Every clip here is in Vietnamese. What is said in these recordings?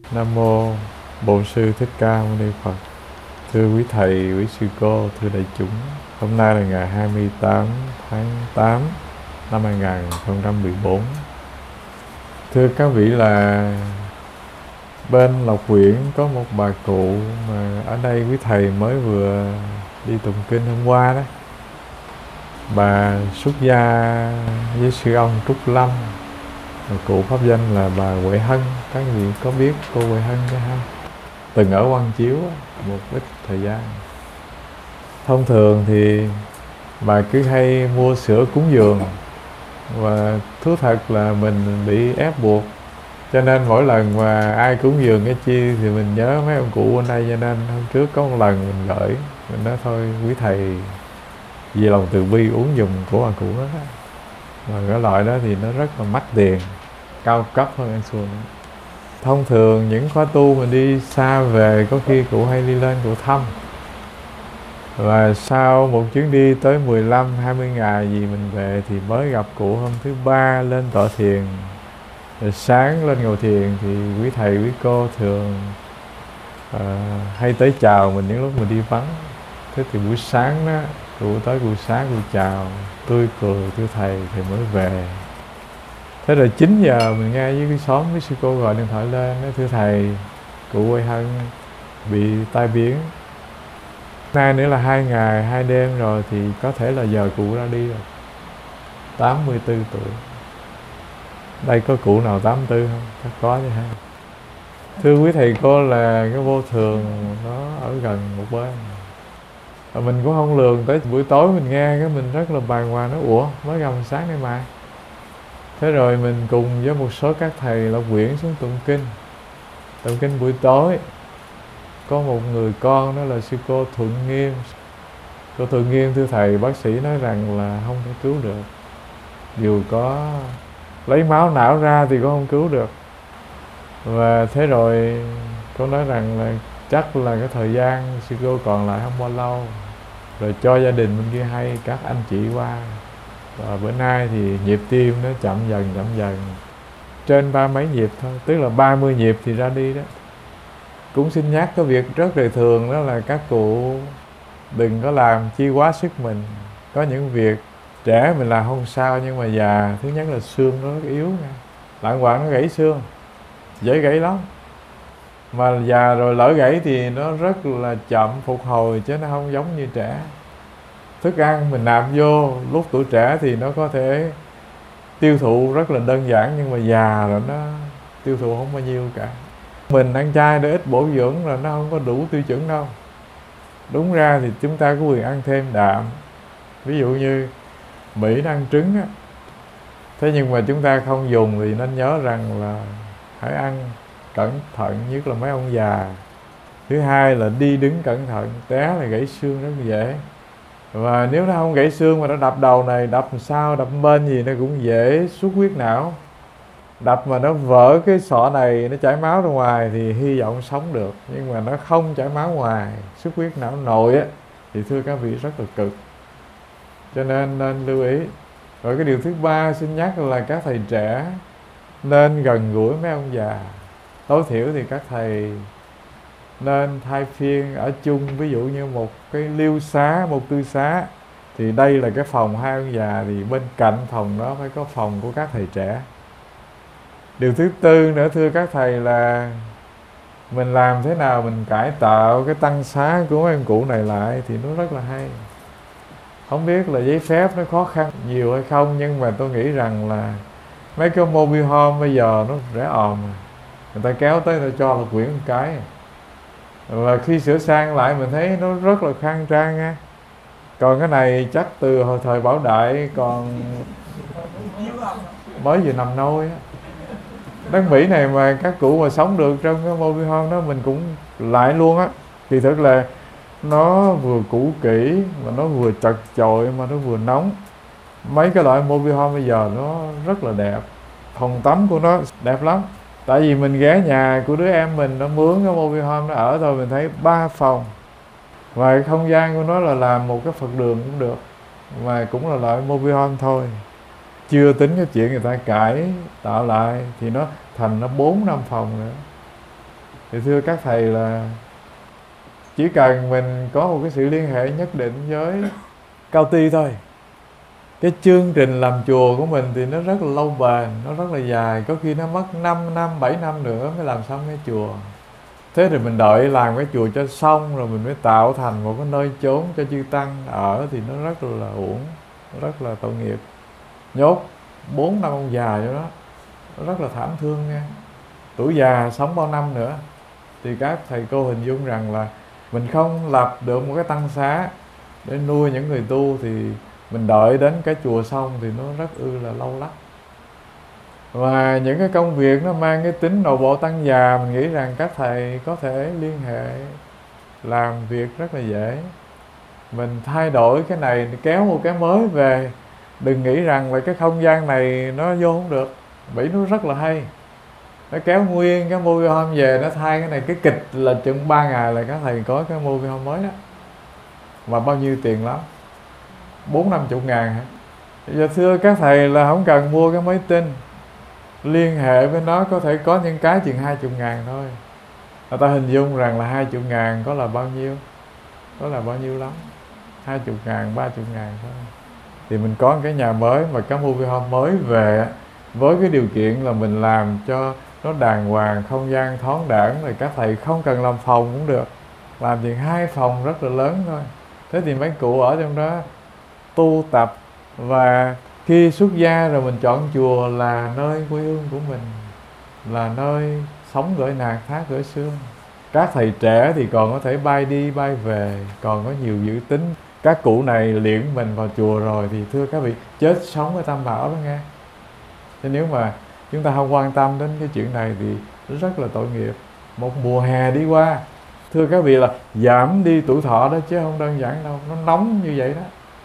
Nam mô Bổn Sư Thích Ca Mâu Ni Phật. Thưa quý thầy, quý sư cô, thưa đại chúng, hôm nay là ngày 28 tháng 8 năm 2014. Thưa các vị, là bên Lộc Quyển có một bà cụ mà ở đây quý thầy mới vừa đi tụng kinh hôm qua đó. Bà xuất gia với sư ông Trúc Lâm. Cụ pháp danh là bà Huệ Hân. Các vị có biết cô Huệ Hân chứ không? Từng ở Quan Chiếu một ít thời gian. Thông thường thì bà cứ hay mua sữa cúng dường, và thú thật là mình bị ép buộc, cho nên mỗi lần mà ai cúng dường cái chi thì mình nhớ mấy ông cụ bên đây. Cho nên hôm trước có một lần mình gửi, mình nói thôi quý thầy vì lòng từ bi uống dùng của bà cụ đó. Và cái loại đó thì nó rất là mắc tiền, cao cấp hơn ăn xuồng. Thông thường những khóa tu mình đi xa về, có khi cụ hay đi lên cụ thăm. Và sau một chuyến đi tới 15-20 ngày gì mình về, thì mới gặp cụ hôm thứ ba lên tọa thiền. Rồi sáng lên ngồi thiền thì quý thầy quý cô thường hay tới chào mình những lúc mình đi vắng. Thế thì buổi sáng đó, cụ tới buổi sáng cụ chào tươi cười, thưa thầy mới về. Thế rồi 9 giờ mình nghe với cái xóm, với sư cô gọi điện thoại lên nói thưa thầy, cụ Huệ Hân bị tai biến. Nay nữa là 2 ngày 2 đêm rồi, thì có thể là giờ cụ ra đi rồi. 84 tuổi. Đây có cụ nào 84 không? Chắc có chứ ha. Thưa quý thầy cô, là cái vô thường nó ở gần một bên. Và mình cũng không lường tới buổi tối mình nghe cái mình rất là bàng hoàng, nói ủa mới gần sáng nay mà. Thế rồi mình cùng với một số các thầy Lộc Quyển xuống tụng kinh buổi tối. Có một người con đó là sư cô Thuận Nghiêm. Cô Thuận Nghiêm thưa thầy, bác sĩ nói rằng là không thể cứu được. Dù có lấy máu não ra thì cũng không cứu được. Và thế rồi cô nói rằng là chắc là cái thời gian sư cô còn lại không bao lâu. Rồi cho gia đình bên kia hay, các anh chị qua. Và bữa nay thì nhịp tim nó chậm dần. Trên 30 mấy nhịp thôi, tức là 30 nhịp thì ra đi đó. Cũng xin nhắc cái việc rất đời thường, đó là các cụ đừng có làm chi quá sức mình. Có những việc trẻ mình làm không sao, nhưng mà già, thứ nhất là xương nó rất yếu nha. Lạng quạng nó gãy xương, dễ gãy lắm. Mà già rồi lỡ gãy thì nó rất là chậm phục hồi, chứ nó không giống như trẻ. Thức ăn mình nạp vô lúc tuổi trẻ thì nó có thể tiêu thụ rất là đơn giản, nhưng mà già rồi nó tiêu thụ không bao nhiêu cả. Mình ăn chay để ít bổ dưỡng là nó không có đủ tiêu chuẩn đâu. Đúng ra thì chúng ta có quyền ăn thêm đạm. Ví dụ như Mỹ nó ăn trứng á. Thế nhưng mà chúng ta không dùng thì nên nhớ rằng là hãy ăn cẩn thận, nhất là mấy ông già. Thứ hai là đi đứng cẩn thận, té là gãy xương rất dễ. Và nếu nó không gãy xương mà nó đập đầu này, đập sao, đập bên gì nó cũng dễ xuất huyết não. Đập mà nó vỡ cái sọ này, nó chảy máu ra ngoài thì hy vọng sống được. Nhưng mà nó không chảy máu ngoài, xuất huyết não nội á, thì thưa các vị rất là cực. Cho nên lưu ý. Rồi cái điều thứ ba xin nhắc là các thầy trẻ nên gần gũi mấy ông già. Tối thiểu thì các thầy nên thay phiên ở chung. Ví dụ như một cái liêu xá, một tư xá, thì đây là cái phòng hai ông già, thì bên cạnh phòng đó phải có phòng của các thầy trẻ. Điều thứ tư nữa thưa các thầy là mình làm thế nào mình cải tạo cái tăng xá của mấy ông cụ này lại thì nó rất là hay. Không biết là giấy phép nó khó khăn nhiều hay không, nhưng mà tôi nghĩ rằng là mấy cái mobile home bây giờ nó rẻ òm. Người ta kéo tới người ta cho là quyển một cái. Và khi sửa sang lại mình thấy nó rất là khang trang nha. Còn cái này chắc từ hồi thời Bảo Đại còn mới vừa nằm nôi á. Đất Mỹ này mà các cụ mà sống được trong cái mobile home đó mình cũng lại luôn á. Thì thực là nó vừa cũ kỹ mà nó vừa chật chội mà nó vừa nóng. Mấy cái loại mobile home bây giờ nó rất là đẹp. Phòng tắm của nó đẹp lắm. Tại vì mình ghé nhà của đứa em mình, nó mướn cái mobile home nó ở thôi, mình thấy 3 phòng. Và cái không gian của nó là làm một cái Phật đường cũng được. Mà cũng là loại mobile home thôi. Chưa tính cái chuyện người ta cải tạo lại thì nó thành nó 4-5 phòng nữa. Thì thưa các thầy là chỉ cần mình có một cái sự liên hệ nhất định với Cao Ti thôi, cái chương trình làm chùa của mình thì nó rất là lâu bền, nó rất là dài, có khi nó mất 5 năm, 7 năm nữa mới làm xong cái chùa. Thế thì mình đợi làm cái chùa cho xong rồi mình mới tạo thành một cái nơi chốn cho chư tăng ở thì nó rất là uổng, nó rất là tội nghiệp. Nhốt 4 năm ông già cho đó, nó rất là thảm thương nha. Tuổi già sống bao năm nữa. Thì các thầy cô hình dung rằng là mình không lập được một cái tăng xá để nuôi những người tu thì mình đợi đến cái chùa xong thì nó rất là lâu lắm. Và những cái công việc nó mang cái tính nội bộ tăng già, mình nghĩ rằng các thầy có thể liên hệ làm việc rất là dễ. Mình thay đổi cái này kéo một cái mới về, đừng nghĩ rằng là cái không gian này nó vô không được. Mỹ nó rất là hay, nó kéo nguyên cái movie home về, nó thay cái này, cái kịch là chừng 3 ngày là các thầy có cái movie home mới đó. Mà bao nhiêu tiền lắm, 40-50 ngàn hả? Giờ thưa các thầy là không cần mua cái máy tin, liên hệ với nó có thể có những cái chừng 20 ngàn thôi. Người ta hình dung rằng là 20 ngàn có là bao nhiêu? Có là bao nhiêu lắm, 20 ngàn, 30 ngàn thôi. Thì mình có cái nhà mới mà cái movie home mới về với cái điều kiện là mình làm cho nó đàng hoàng, không gian thoáng đãng, rồi các thầy không cần làm phòng cũng được, làm chừng 2 phòng rất là lớn thôi. Thế thì mấy cụ ở trong đó tu tập, và khi xuất gia rồi mình chọn chùa là nơi quê hương của mình, là nơi sống gửi nạt thác gửi xương. Các thầy trẻ thì còn có thể bay đi bay về, còn có nhiều dự tính. Các cụ này liễn mình vào chùa rồi thì thưa các vị, chết sống ở Tam Bảo đó nghe. Thế nếu mà chúng ta không quan tâm đến cái chuyện này thì rất là tội nghiệp. Một mùa hè đi qua, thưa các vị, là giảm đi tuổi thọ đó chứ không đơn giản đâu, nó nóng như vậy đó.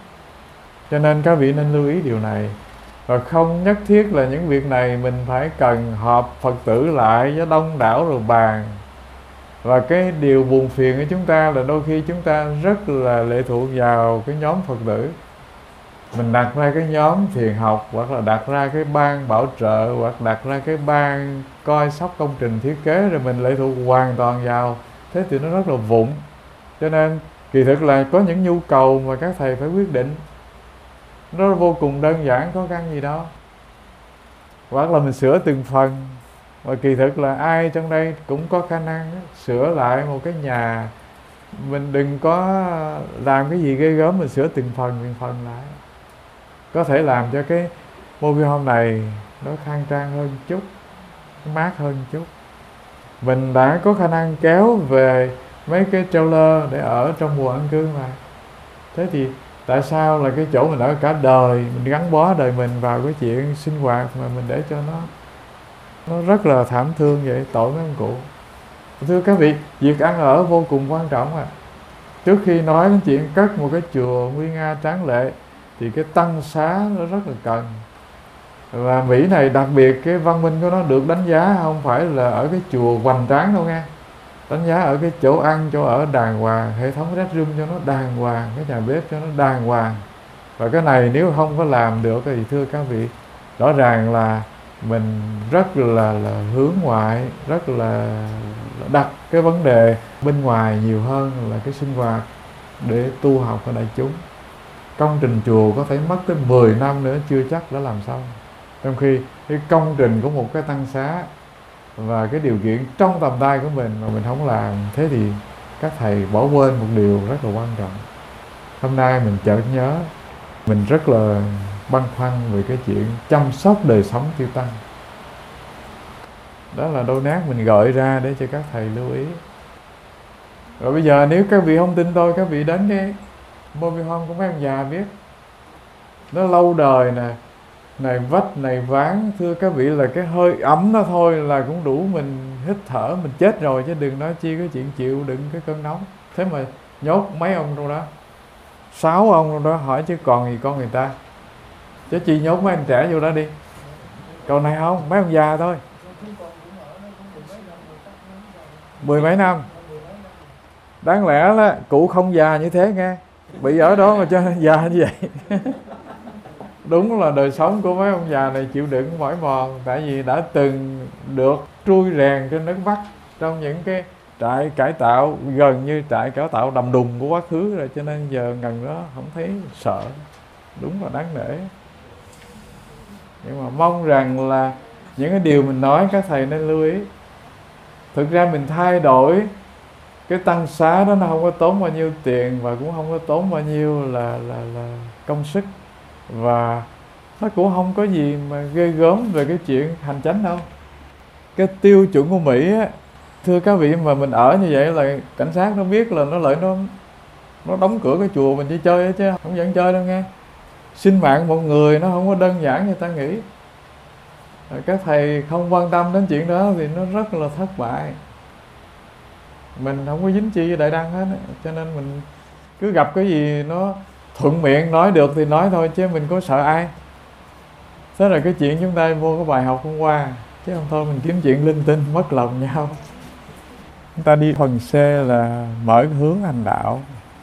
Cho nên các vị nên lưu ý điều này. Và không nhất thiết là những việc này mình phải cần họp Phật tử lại với đông đảo rồi bàn. Và cái điều buồn phiền của chúng ta là đôi khi chúng ta rất là lệ thuộc vào cái nhóm Phật tử. Mình đặt ra cái nhóm thiền học, hoặc là đặt ra cái ban bảo trợ, hoặc đặt ra cái ban coi sóc công trình thiết kế, rồi mình lệ thuộc hoàn toàn vào. Thế thì nó rất là vụng. Cho nên kỳ thực là có những nhu cầu mà các thầy phải quyết định, nó vô cùng đơn giản, khó khăn gì đâu. Hoặc là mình sửa từng phần. Và kỳ thực là ai trong đây cũng có khả năng sửa lại một cái nhà. Mình đừng có làm cái gì ghê gớm, mình sửa từng phần lại. Có thể làm cho cái mobile home này nó khang trang hơn chút, mát hơn chút. Mình đã có khả năng kéo về mấy cái trailer để ở trong mùa ăn cư mà. Thế thì tại sao là cái chỗ mình ở cả đời, mình gắn bó đời mình vào cái chuyện sinh hoạt mà mình để cho nó rất là thảm thương vậy, tội mấy ông cụ. Thưa các vị, việc ăn ở vô cùng quan trọng à. Trước khi nói đến chuyện cất một cái chùa nguy nga tráng lệ thì cái tăng xá nó rất là cần. Và Mỹ này đặc biệt cái văn minh của nó được đánh giá không phải là ở cái chùa hoành tráng đâu nha, đánh giá ở cái chỗ ăn, chỗ ở đàng hoàng, hệ thống restroom cho nó đàng hoàng, cái nhà bếp cho nó đàng hoàng. Và cái này nếu không có làm được thì thưa các vị, rõ ràng là mình rất là hướng ngoại, rất là đặt cái vấn đề bên ngoài nhiều hơn là cái sinh hoạt để tu học của đại chúng. Công trình chùa có thể mất tới 10 năm nữa chưa chắc đã làm xong, trong khi cái công trình của một cái tăng xá và cái điều kiện trong tầm tay của mình mà mình không làm, thế thì các thầy bỏ quên một điều rất là quan trọng. Hôm nay mình chợt nhớ, mình rất là băn khoăn về cái chuyện chăm sóc đời sống chư tăng. Đó là đôi nát mình gợi ra để cho các thầy lưu ý. Rồi bây giờ nếu các vị không tin tôi, các vị đến cái mobile home của mấy ông già biết. Nó lâu đời nè, này vách, này ván, thưa các vị, là cái hơi ấm đó thôi là cũng đủ mình hít thở, mình chết rồi, chứ đừng nói chi cái chuyện chịu đựng cái cơn nóng. Thế mà nhốt mấy ông trong đó, 6 ông trong đó, hỏi chứ còn gì con người ta. Chứ chi nhốt mấy anh trẻ vô đó đi. Còn này không, mấy ông già thôi, 10 mấy năm. Đáng lẽ là cụ không già như thế nghe, bị ở đó mà cho nên già như vậy. Đúng là đời sống của mấy ông già này chịu đựng mỏi mòn, tại vì đã từng được trui rèn trên đất Bắc, trong những cái trại cải tạo, gần như trại cải tạo đầm đùng của quá khứ rồi, cho nên giờ gần đó không thấy sợ. Đúng là đáng nể. Nhưng mà mong rằng là những cái điều mình nói các thầy nên lưu ý. Thực ra mình thay đổi cái tăng xá đó, nó không có tốn bao nhiêu tiền và cũng không có tốn bao nhiêu là công sức, và nó cũng không có gì mà ghê gớm về cái chuyện hành chánh đâu. Cái tiêu chuẩn của Mỹ á, thưa các vị, mà mình ở như vậy là cảnh sát nó biết là nó đóng cửa cái chùa mình chỉ chơi đó, chứ không dẫn chơi đâu nghe. Sinh mạng một người nó không có đơn giản như ta nghĩ. Các thầy không quan tâm đến chuyện đó thì nó rất là thất bại. Mình không có dính chi với Đại Đăng hết, cho nên mình cứ gặp cái gì nó thuận miệng nói được thì nói thôi, chứ mình có sợ ai. Thế là cái chuyện chúng ta vô cái bài học hôm qua, chứ không thôi mình kiếm chuyện linh tinh mất lòng nhau. Chúng ta đi phần C là mở cái hướng hành đạo.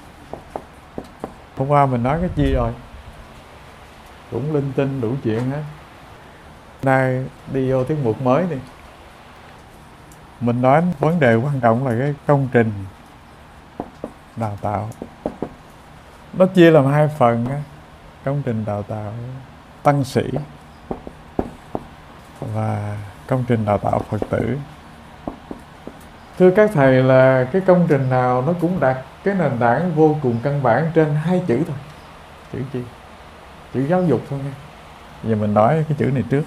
Hôm qua mình nói cái chi rồi, cũng linh tinh đủ chuyện hết. Nay đi vô tiết mục mới đi. Mình nói vấn đề quan trọng là cái công trình đào tạo. Nó chia làm hai phần á. Công trình đào tạo tăng sĩ và công trình đào tạo Phật tử. Thưa các thầy, là cái công trình nào nó cũng đặt cái nền tảng vô cùng căn bản trên hai chữ thôi. Chữ chi? Chữ giáo dục thôi nha. Giờ mình nói cái chữ này trước.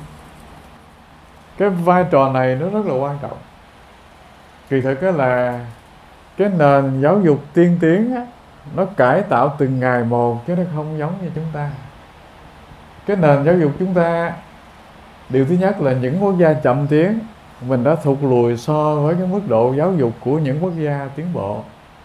Cái vai trò này nó rất là quan trọng. Kỳ thực đó là cái nền giáo dục tiên tiến á, nó cải tạo từng ngày một chứ nó không giống như chúng ta. Cái nền giáo dục chúng ta, điều thứ nhất là những quốc gia chậm tiến, mình đã thụt lùi so với cái mức độ giáo dục của những quốc gia tiến bộ.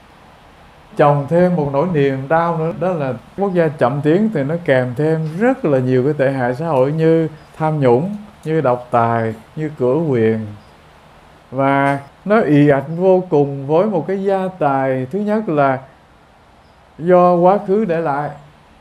Chồng thêm một nỗi niềm đau nữa, đó là quốc gia chậm tiến thì nó kèm thêm rất là nhiều cái tệ hại xã hội như tham nhũng, như độc tài, như cửa quyền. Và nó ì ạch vô cùng với một cái gia tài, thứ nhất là do quá khứ để lại.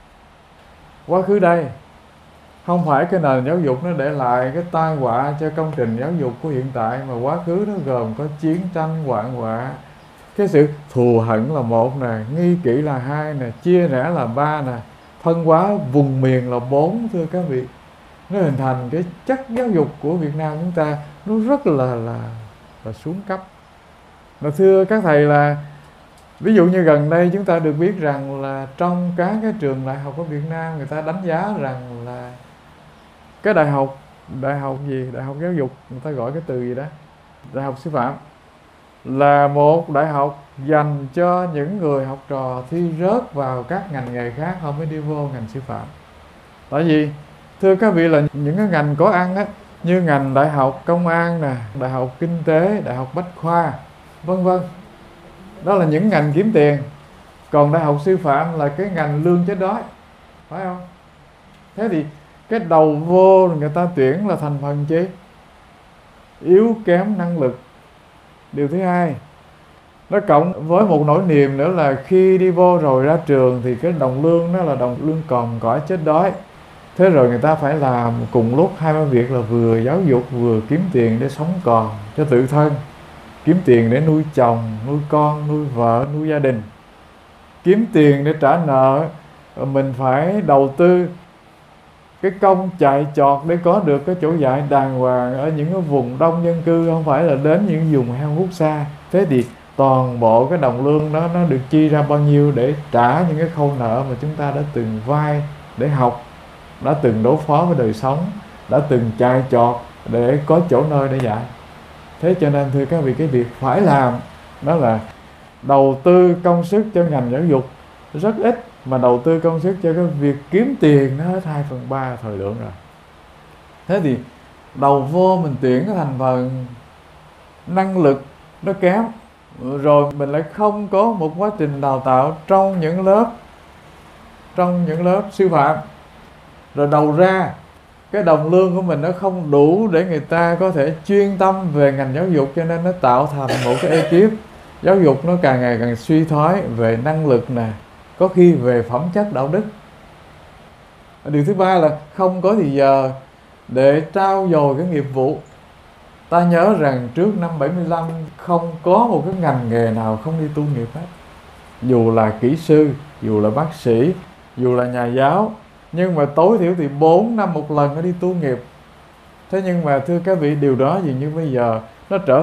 Quá khứ đây, không phải cái nền giáo dục nó để lại cái tai họa cho công trình giáo dục của hiện tại, mà quá khứ nó gồm có chiến tranh, hoạn họa. Cái sự thù hận là một nè, nghi kỵ là hai nè, chia rẽ là ba nè, phân hóa vùng miền là bốn, thưa các vị. Nó hình thành cái chất giáo dục của Việt Nam chúng ta, nó rất là xuống cấp. Và thưa các thầy, là ví dụ như gần đây chúng ta được biết rằng là trong các cái trường đại học của Việt Nam, người ta đánh giá rằng là cái đại học gì, đại học giáo dục, người ta gọi cái từ gì đó, đại học sư phạm, là một đại học dành cho những người học trò thi rớt vào các ngành nghề khác không mới đi vô ngành sư phạm. Tại vì thưa các vị, là những cái ngành có ăn á, như ngành đại học công an nè, đại học kinh tế, đại học bách khoa, vân vân, đó là những ngành kiếm tiền. Còn đại học sư phạm là cái ngành lương chết đói, phải không? Thế thì cái đầu vô người ta tuyển là thành phần chi? Yếu kém năng lực. Điều thứ hai, nó cộng với một nỗi niềm nữa là khi đi vô rồi ra trường thì cái đồng lương nó là đồng lương còm cõi chết đói. Thế rồi người ta phải làm cùng lúc hai ba việc, là vừa giáo dục vừa kiếm tiền để sống còn cho tự thân, kiếm tiền để nuôi chồng, nuôi con, nuôi vợ, nuôi gia đình, kiếm tiền để trả nợ. Mình phải đầu tư cái công chạy chọt để có được cái chỗ dạy đàng hoàng ở những cái vùng đông dân cư, không phải là đến những vùng heo hút xa. Thế thì toàn bộ cái đồng lương đó nó được chi ra bao nhiêu để trả những cái khâu nợ mà chúng ta đã từng vay để học, đã từng đối phó với đời sống, đã từng chạy chọt để có chỗ nơi để dạy. Thế cho nên thưa các vị, cái việc phải làm đó là đầu tư công sức cho ngành giáo dục rất ít, mà đầu tư công sức cho cái việc kiếm tiền nó hết 2/3 thời lượng rồi. Thế thì đầu vô mình tuyển cái thành phần năng lực nó kém, rồi mình lại không có một quá trình đào tạo trong những lớp sư phạm, rồi đầu ra cái đồng lương của mình nó không đủ để người ta có thể chuyên tâm về ngành giáo dục, cho nên nó tạo thành một cái ekip giáo dục nó càng ngày càng suy thoái về năng lực nè, có khi về phẩm chất đạo đức. Điều thứ ba là không có thì giờ để trau dồi cái nghiệp vụ. Ta nhớ rằng trước năm 75 không có một cái ngành nghề nào không đi tu nghiệp hết. Dù là kỹ sư, dù là bác sĩ, dù là nhà giáo, nhưng mà tối thiểu thì 4 năm một lần nó đi tu nghiệp. Thế nhưng mà thưa các vị, điều đó dường như bây giờ nó trở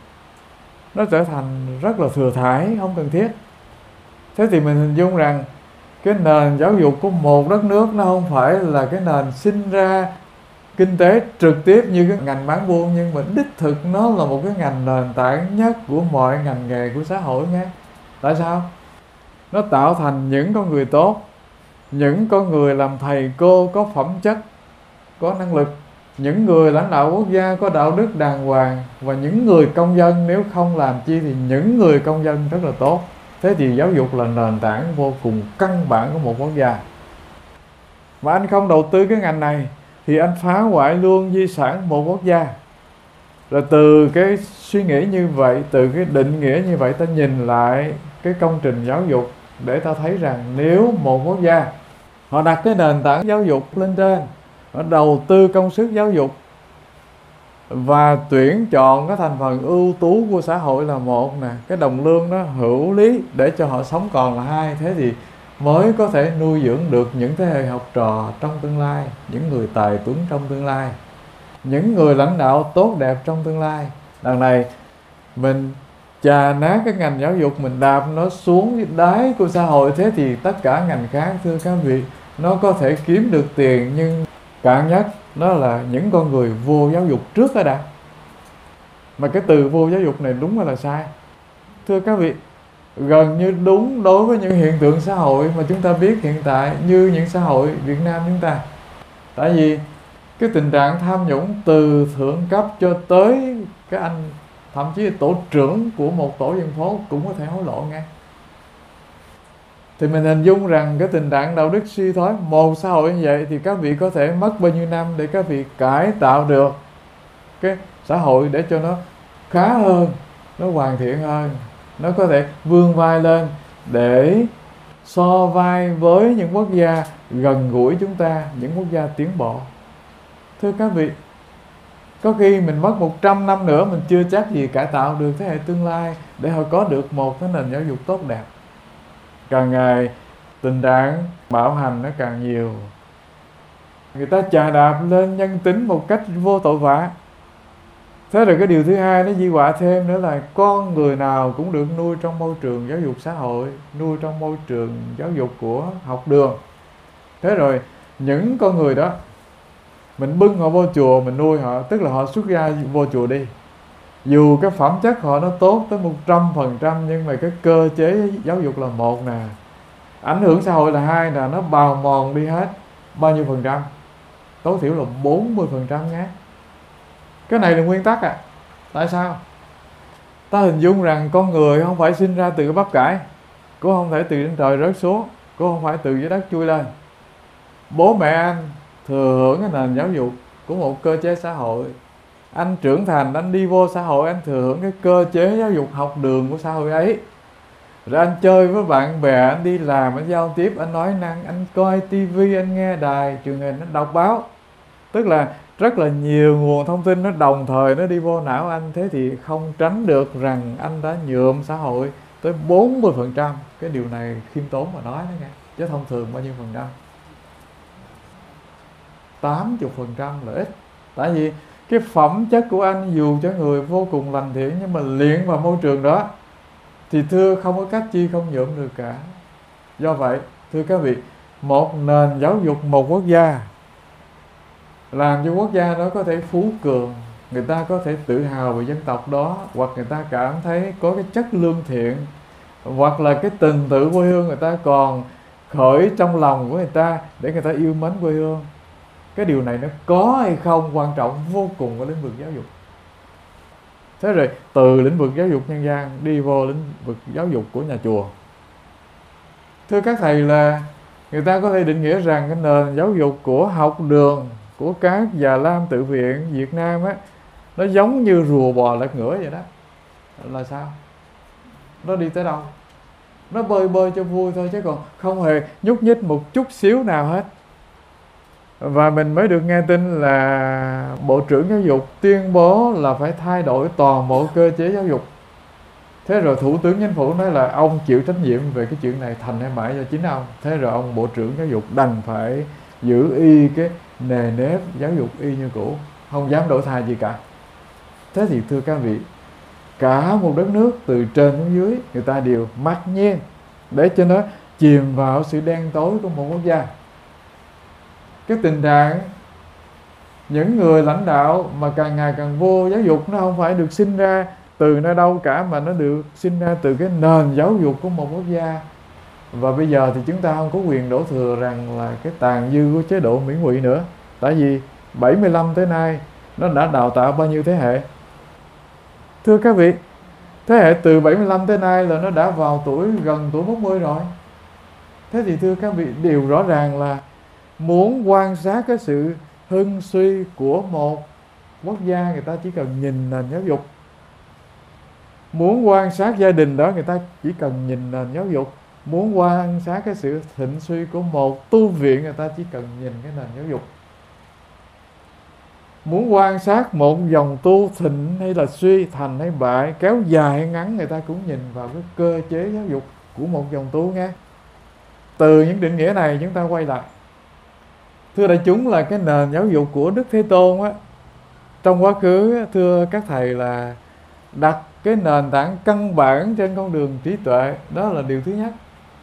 thành rất là thừa thãi, không cần thiết. Thế thì mình hình dung rằng cái nền giáo dục của một đất nước nó không phải là cái nền sinh ra kinh tế trực tiếp như cái ngành bán buôn, nhưng mà đích thực nó là một cái ngành nền tảng nhất của mọi ngành nghề của xã hội nghe. Tại sao? Nó tạo thành những con người tốt, những con người làm thầy cô có phẩm chất, có năng lực, những người lãnh đạo quốc gia có đạo đức đàng hoàng, và những người công dân nếu không làm chi thì những người công dân rất là tốt. Thế thì giáo dục là nền tảng vô cùng căn bản của một quốc gia. Mà anh không đầu tư cái ngành này thì anh phá hoại luôn di sản một quốc gia. Rồi từ cái suy nghĩ như vậy, từ cái định nghĩa như vậy, ta nhìn lại cái công trình giáo dục để ta thấy rằng nếu một quốc gia họ đặt cái nền tảng giáo dục lên trên, họ đầu tư công sức giáo dục và tuyển chọn cái thành phần ưu tú của xã hội là một nè, cái đồng lương nó hữu lý để cho họ sống còn là hai, thế thì mới có thể nuôi dưỡng được những thế hệ học trò trong tương lai, những người tài tuấn trong tương lai, những người lãnh đạo tốt đẹp trong tương lai. Đằng này mình chà nát cái ngành giáo dục, mình đạp nó xuống cái đáy của xã hội, thế thì tất cả ngành khác thưa các vị nó có thể kiếm được tiền, nhưng cạn nhất nó là những con người vô giáo dục trước đó đã. Mà cái từ vô giáo dục này đúng là sai. Thưa các vị, gần như đúng đối với những hiện tượng xã hội mà chúng ta biết hiện tại, như những xã hội Việt Nam chúng ta. Tại vì cái tình trạng tham nhũng từ thượng cấp cho tới cái anh thậm chí là tổ trưởng của một tổ dân phố cũng có thể hối lộ nghe. Thì mình hình dung rằng cái tình trạng đạo đức suy thoái một xã hội như vậy thì các vị có thể mất bao nhiêu năm để các vị cải tạo được cái xã hội để cho nó khá hơn, nó hoàn thiện hơn, nó có thể vươn vai lên để so vai với những quốc gia gần gũi chúng ta, những quốc gia tiến bộ. Thưa các vị, có khi mình mất 100 năm nữa mình chưa chắc gì cải tạo được thế hệ tương lai để họ có được một cái nền giáo dục tốt đẹp. Càng ngày tình trạng bạo hành nó càng nhiều, người ta chà đạp lên nhân tính một cách vô tội vạ. Thế rồi cái điều thứ hai nó di họa thêm nữa là con người nào cũng được nuôi trong môi trường giáo dục xã hội, nuôi trong môi trường giáo dục của học đường. Thế rồi những con người đó mình bưng họ vô chùa, mình nuôi họ, tức là họ xuất gia vô chùa đi, dù cái phẩm chất họ nó tốt tới 100%, nhưng mà cái cơ chế giáo dục là một nè, ảnh hưởng xã hội là hai nè, nó bào mòn đi hết bao nhiêu phần trăm, tối thiểu là 40% nhé. Cái này là nguyên tắc à. Tại sao? Ta hình dung rằng con người không phải sinh ra từ cái bắp cải, cũng không thể từ trên trời rớt xuống, cũng không phải từ dưới đất chui lên. Bố mẹ anh thừa hưởng cái nền giáo dục của một cơ chế xã hội. Anh trưởng thành, anh đi vô xã hội, anh thừa hưởng cái cơ chế giáo dục học đường của xã hội ấy. Rồi anh chơi với bạn bè, anh đi làm, anh giao tiếp, anh nói năng, anh coi tivi, anh nghe đài, truyền hình, anh đọc báo. Tức là rất là nhiều nguồn thông tin nó đồng thời nó đi vô não anh. Thế thì không tránh được rằng anh đã nhuộm xã hội tới 40%. Cái điều này khiêm tốn mà nói đó nghe, chứ thông thường bao nhiêu phần trăm? 80% là ít. Tại vì cái phẩm chất của anh dù cho người vô cùng lành thiện, nhưng mà luyện vào môi trường đó thì thưa không có cách chi không nhuộm được cả. Do vậy thưa các vị, một nền giáo dục một quốc gia làm cho quốc gia đó có thể phú cường, người ta có thể tự hào về dân tộc đó, hoặc người ta cảm thấy có cái chất lương thiện, hoặc là cái tình tự quê hương người ta còn khởi trong lòng của người ta để người ta yêu mến quê hương. Cái điều này nó có hay không quan trọng vô cùng ở lĩnh vực giáo dục. Thế rồi từ lĩnh vực giáo dục nhân gian đi vô lĩnh vực giáo dục của nhà chùa. Thưa các thầy, là người ta có thể định nghĩa rằng cái nền giáo dục của học đường của các Già Lam tự viện Việt Nam á, nó giống như rùa bò lật ngửa vậy đó. Là sao? Nó đi tới đâu? Nó bơi bơi cho vui thôi, chứ còn không hề nhúc nhích một chút xíu nào hết. Và mình mới được nghe tin là Bộ trưởng Giáo dục tuyên bố là phải thay đổi toàn bộ cơ chế giáo dục. Thế rồi Thủ tướng Chính phủ nói là ông chịu trách nhiệm về cái chuyện này thành hay mãi cho chính ông. Thế rồi ông Bộ trưởng Giáo dục đành phải giữ y cái nề nếp giáo dục y như cũ, không dám đổi thay gì cả. Thế thì thưa các vị, cả một đất nước từ trên xuống dưới, người ta đều mặc nhiên để cho nó chìm vào sự đen tối của một quốc gia. Cái tình trạng những người lãnh đạo mà càng ngày càng vô giáo dục, nó không phải được sinh ra từ nơi đâu cả, mà nó được sinh ra từ cái nền giáo dục của một quốc gia. Và bây giờ thì chúng ta không có quyền đổ thừa rằng là cái tàn dư của chế độ Mỹ ngụy nữa. Tại vì 75 tới nay nó đã đào tạo bao nhiêu thế hệ? Thưa các vị, thế hệ từ 75 tới nay là nó đã vào gần tuổi 40 rồi. Thế thì thưa các vị, điều rõ ràng là muốn quan sát cái sự hưng suy của một quốc gia, người ta chỉ cần nhìn nền giáo dục. Muốn quan sát gia đình đó, người ta chỉ cần nhìn nền giáo dục. Muốn quan sát cái sự thịnh suy của một tu viện, người ta chỉ cần nhìn cái nền giáo dục. Muốn quan sát một dòng tu thịnh hay là suy, thành hay bại, kéo dài hay ngắn, người ta cũng nhìn vào cái cơ chế giáo dục của một dòng tu nghe. Từ những định nghĩa này chúng ta quay lại. Thưa đại chúng, là cái nền giáo dục của Đức Thế Tôn á, trong quá khứ, thưa các thầy, là đặt cái nền tảng căn bản trên con đường trí tuệ. Đó là điều thứ nhất.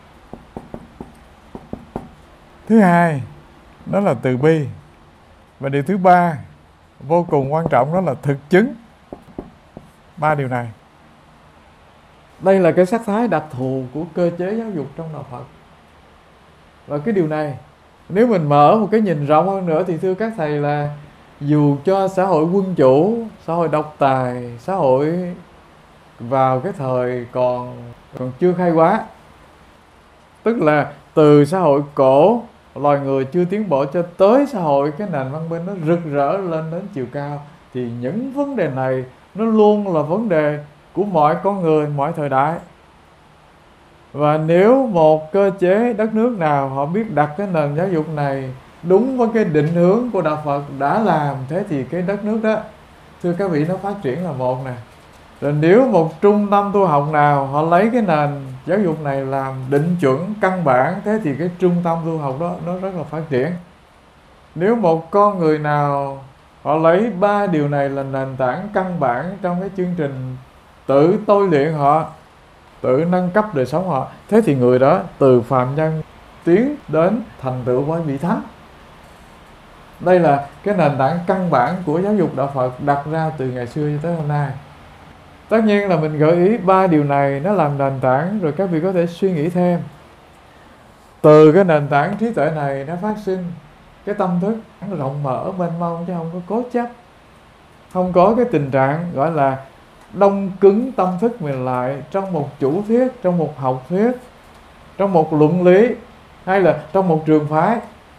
Thứ hai, đó là từ bi. Và điều thứ ba, vô cùng quan trọng, đó là thực chứng. Ba điều này. Đây là cái sắc thái đặc thù của cơ chế giáo dục trong đạo Phật. Và cái điều này, nếu mình mở một cái nhìn rộng hơn nữa, thì thưa các thầy, là dù cho xã hội quân chủ, xã hội độc tài, xã hội vào cái thời còn chưa khai hóa, tức là từ xã hội cổ, loài người chưa tiến bộ, cho tới xã hội cái nền văn minh nó rực rỡ lên đến chiều cao, thì những vấn đề này nó luôn là vấn đề của mọi con người, mọi thời đại. Và nếu một cơ chế đất nước nào họ biết đặt cái nền giáo dục này đúng với cái định hướng của đạo Phật đã làm, thế thì cái đất nước đó, thưa các vị, nó phát triển là một nè. Rồi nếu một trung tâm tu học nào họ lấy cái nền giáo dục này làm định chuẩn căn bản, thế thì cái trung tâm tu học đó nó rất là phát triển. Nếu một con người nào họ lấy ba điều này là nền tảng căn bản trong cái chương trình tự tôi luyện họ, tự nâng cấp đời sống họ, thế thì người đó từ phàm nhân tiến đến thành tựu với vị thánh. Đây là cái nền tảng căn bản của giáo dục đạo Phật đặt ra từ ngày xưa cho tới hôm nay. Tất nhiên là mình gợi ý ba điều này nó làm nền tảng, rồi các vị có thể suy nghĩ thêm. Từ cái nền tảng trí tuệ này nó phát sinh cái tâm thức nó rộng mở, mênh mông, chứ không có cố chấp. Không có cái tình trạng gọi là đông cứng tâm thức mình lại trong một chủ thuyết, trong một học thuyết, trong một luận lý, hay là trong một trường phái.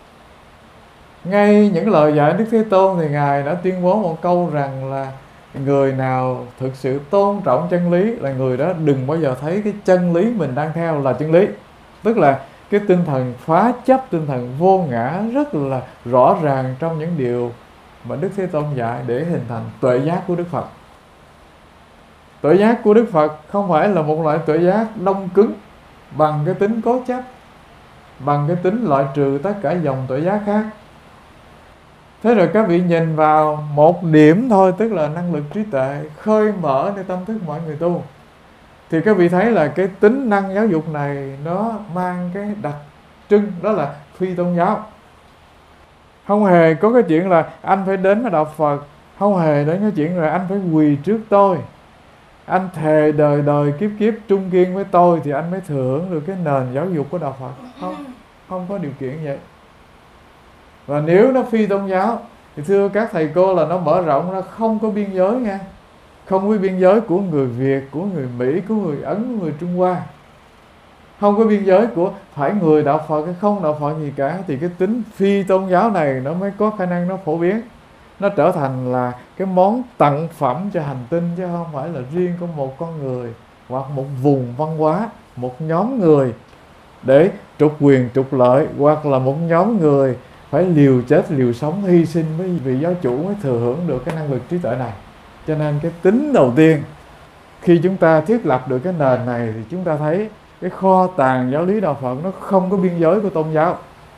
Ngay những lời dạy Đức Thế Tôn thì Ngài đã tuyên bố một câu rằng là người nào thực sự tôn trọng chân lý là người đó đừng bao giờ thấy cái chân lý mình đang theo là chân lý. Tức là cái tinh thần phá chấp, tinh thần vô ngã rất là rõ ràng trong những điều mà Đức Thế Tôn dạy để hình thành tuệ giác của Đức Phật. Tuệ giác của Đức Phật không phải là một loại tuệ giác đông cứng bằng cái tính cố chấp, bằng cái tính loại trừ tất cả dòng tuệ giác khác. Thế rồi các vị nhìn vào một điểm thôi, tức là năng lực trí tuệ khơi mởในtâm thức mọi người tu, thì các vị thấy là cái tính năng giáo dục này nó mang cái đặc trưng, đó là phi tôn giáo. Không hề có cái chuyện là anh phải đến với đạo Phật, không hề đến cái chuyện là anh phải quỳ trước tôi, anh thề đời đời kiếp kiếp trung kiên với tôi thì anh mới thừa hưởng được cái nền giáo dục của đạo Phật. Không có điều kiện vậy. Và nếu nó phi tôn giáo thì thưa các thầy cô là nó mở rộng ra không có biên giới nha. Không có biên giới của người Việt, của người Mỹ, của người Ấn, của người Trung Hoa. Không có biên giới của phải người đạo Phật hay không đạo Phật gì cả. Thì cái tính phi tôn giáo này nó mới có khả năng nó phổ biến. Nó trở thành là cái món tặng phẩm cho hành tinh, chứ không phải là riêng của một con người hoặc một vùng văn hóa, một nhóm người để trục quyền trục lợi, hoặc là một nhóm người phải liều chết liều sống hy sinh với vị giáo chủ mới thừa hưởng được cái năng lực trí tuệ này. Cho nên cái tính đầu tiên, khi chúng ta thiết lập được cái nền này thì chúng ta thấy cái kho tàng giáo lý đạo Phật nó không có biên giới của tôn giáo.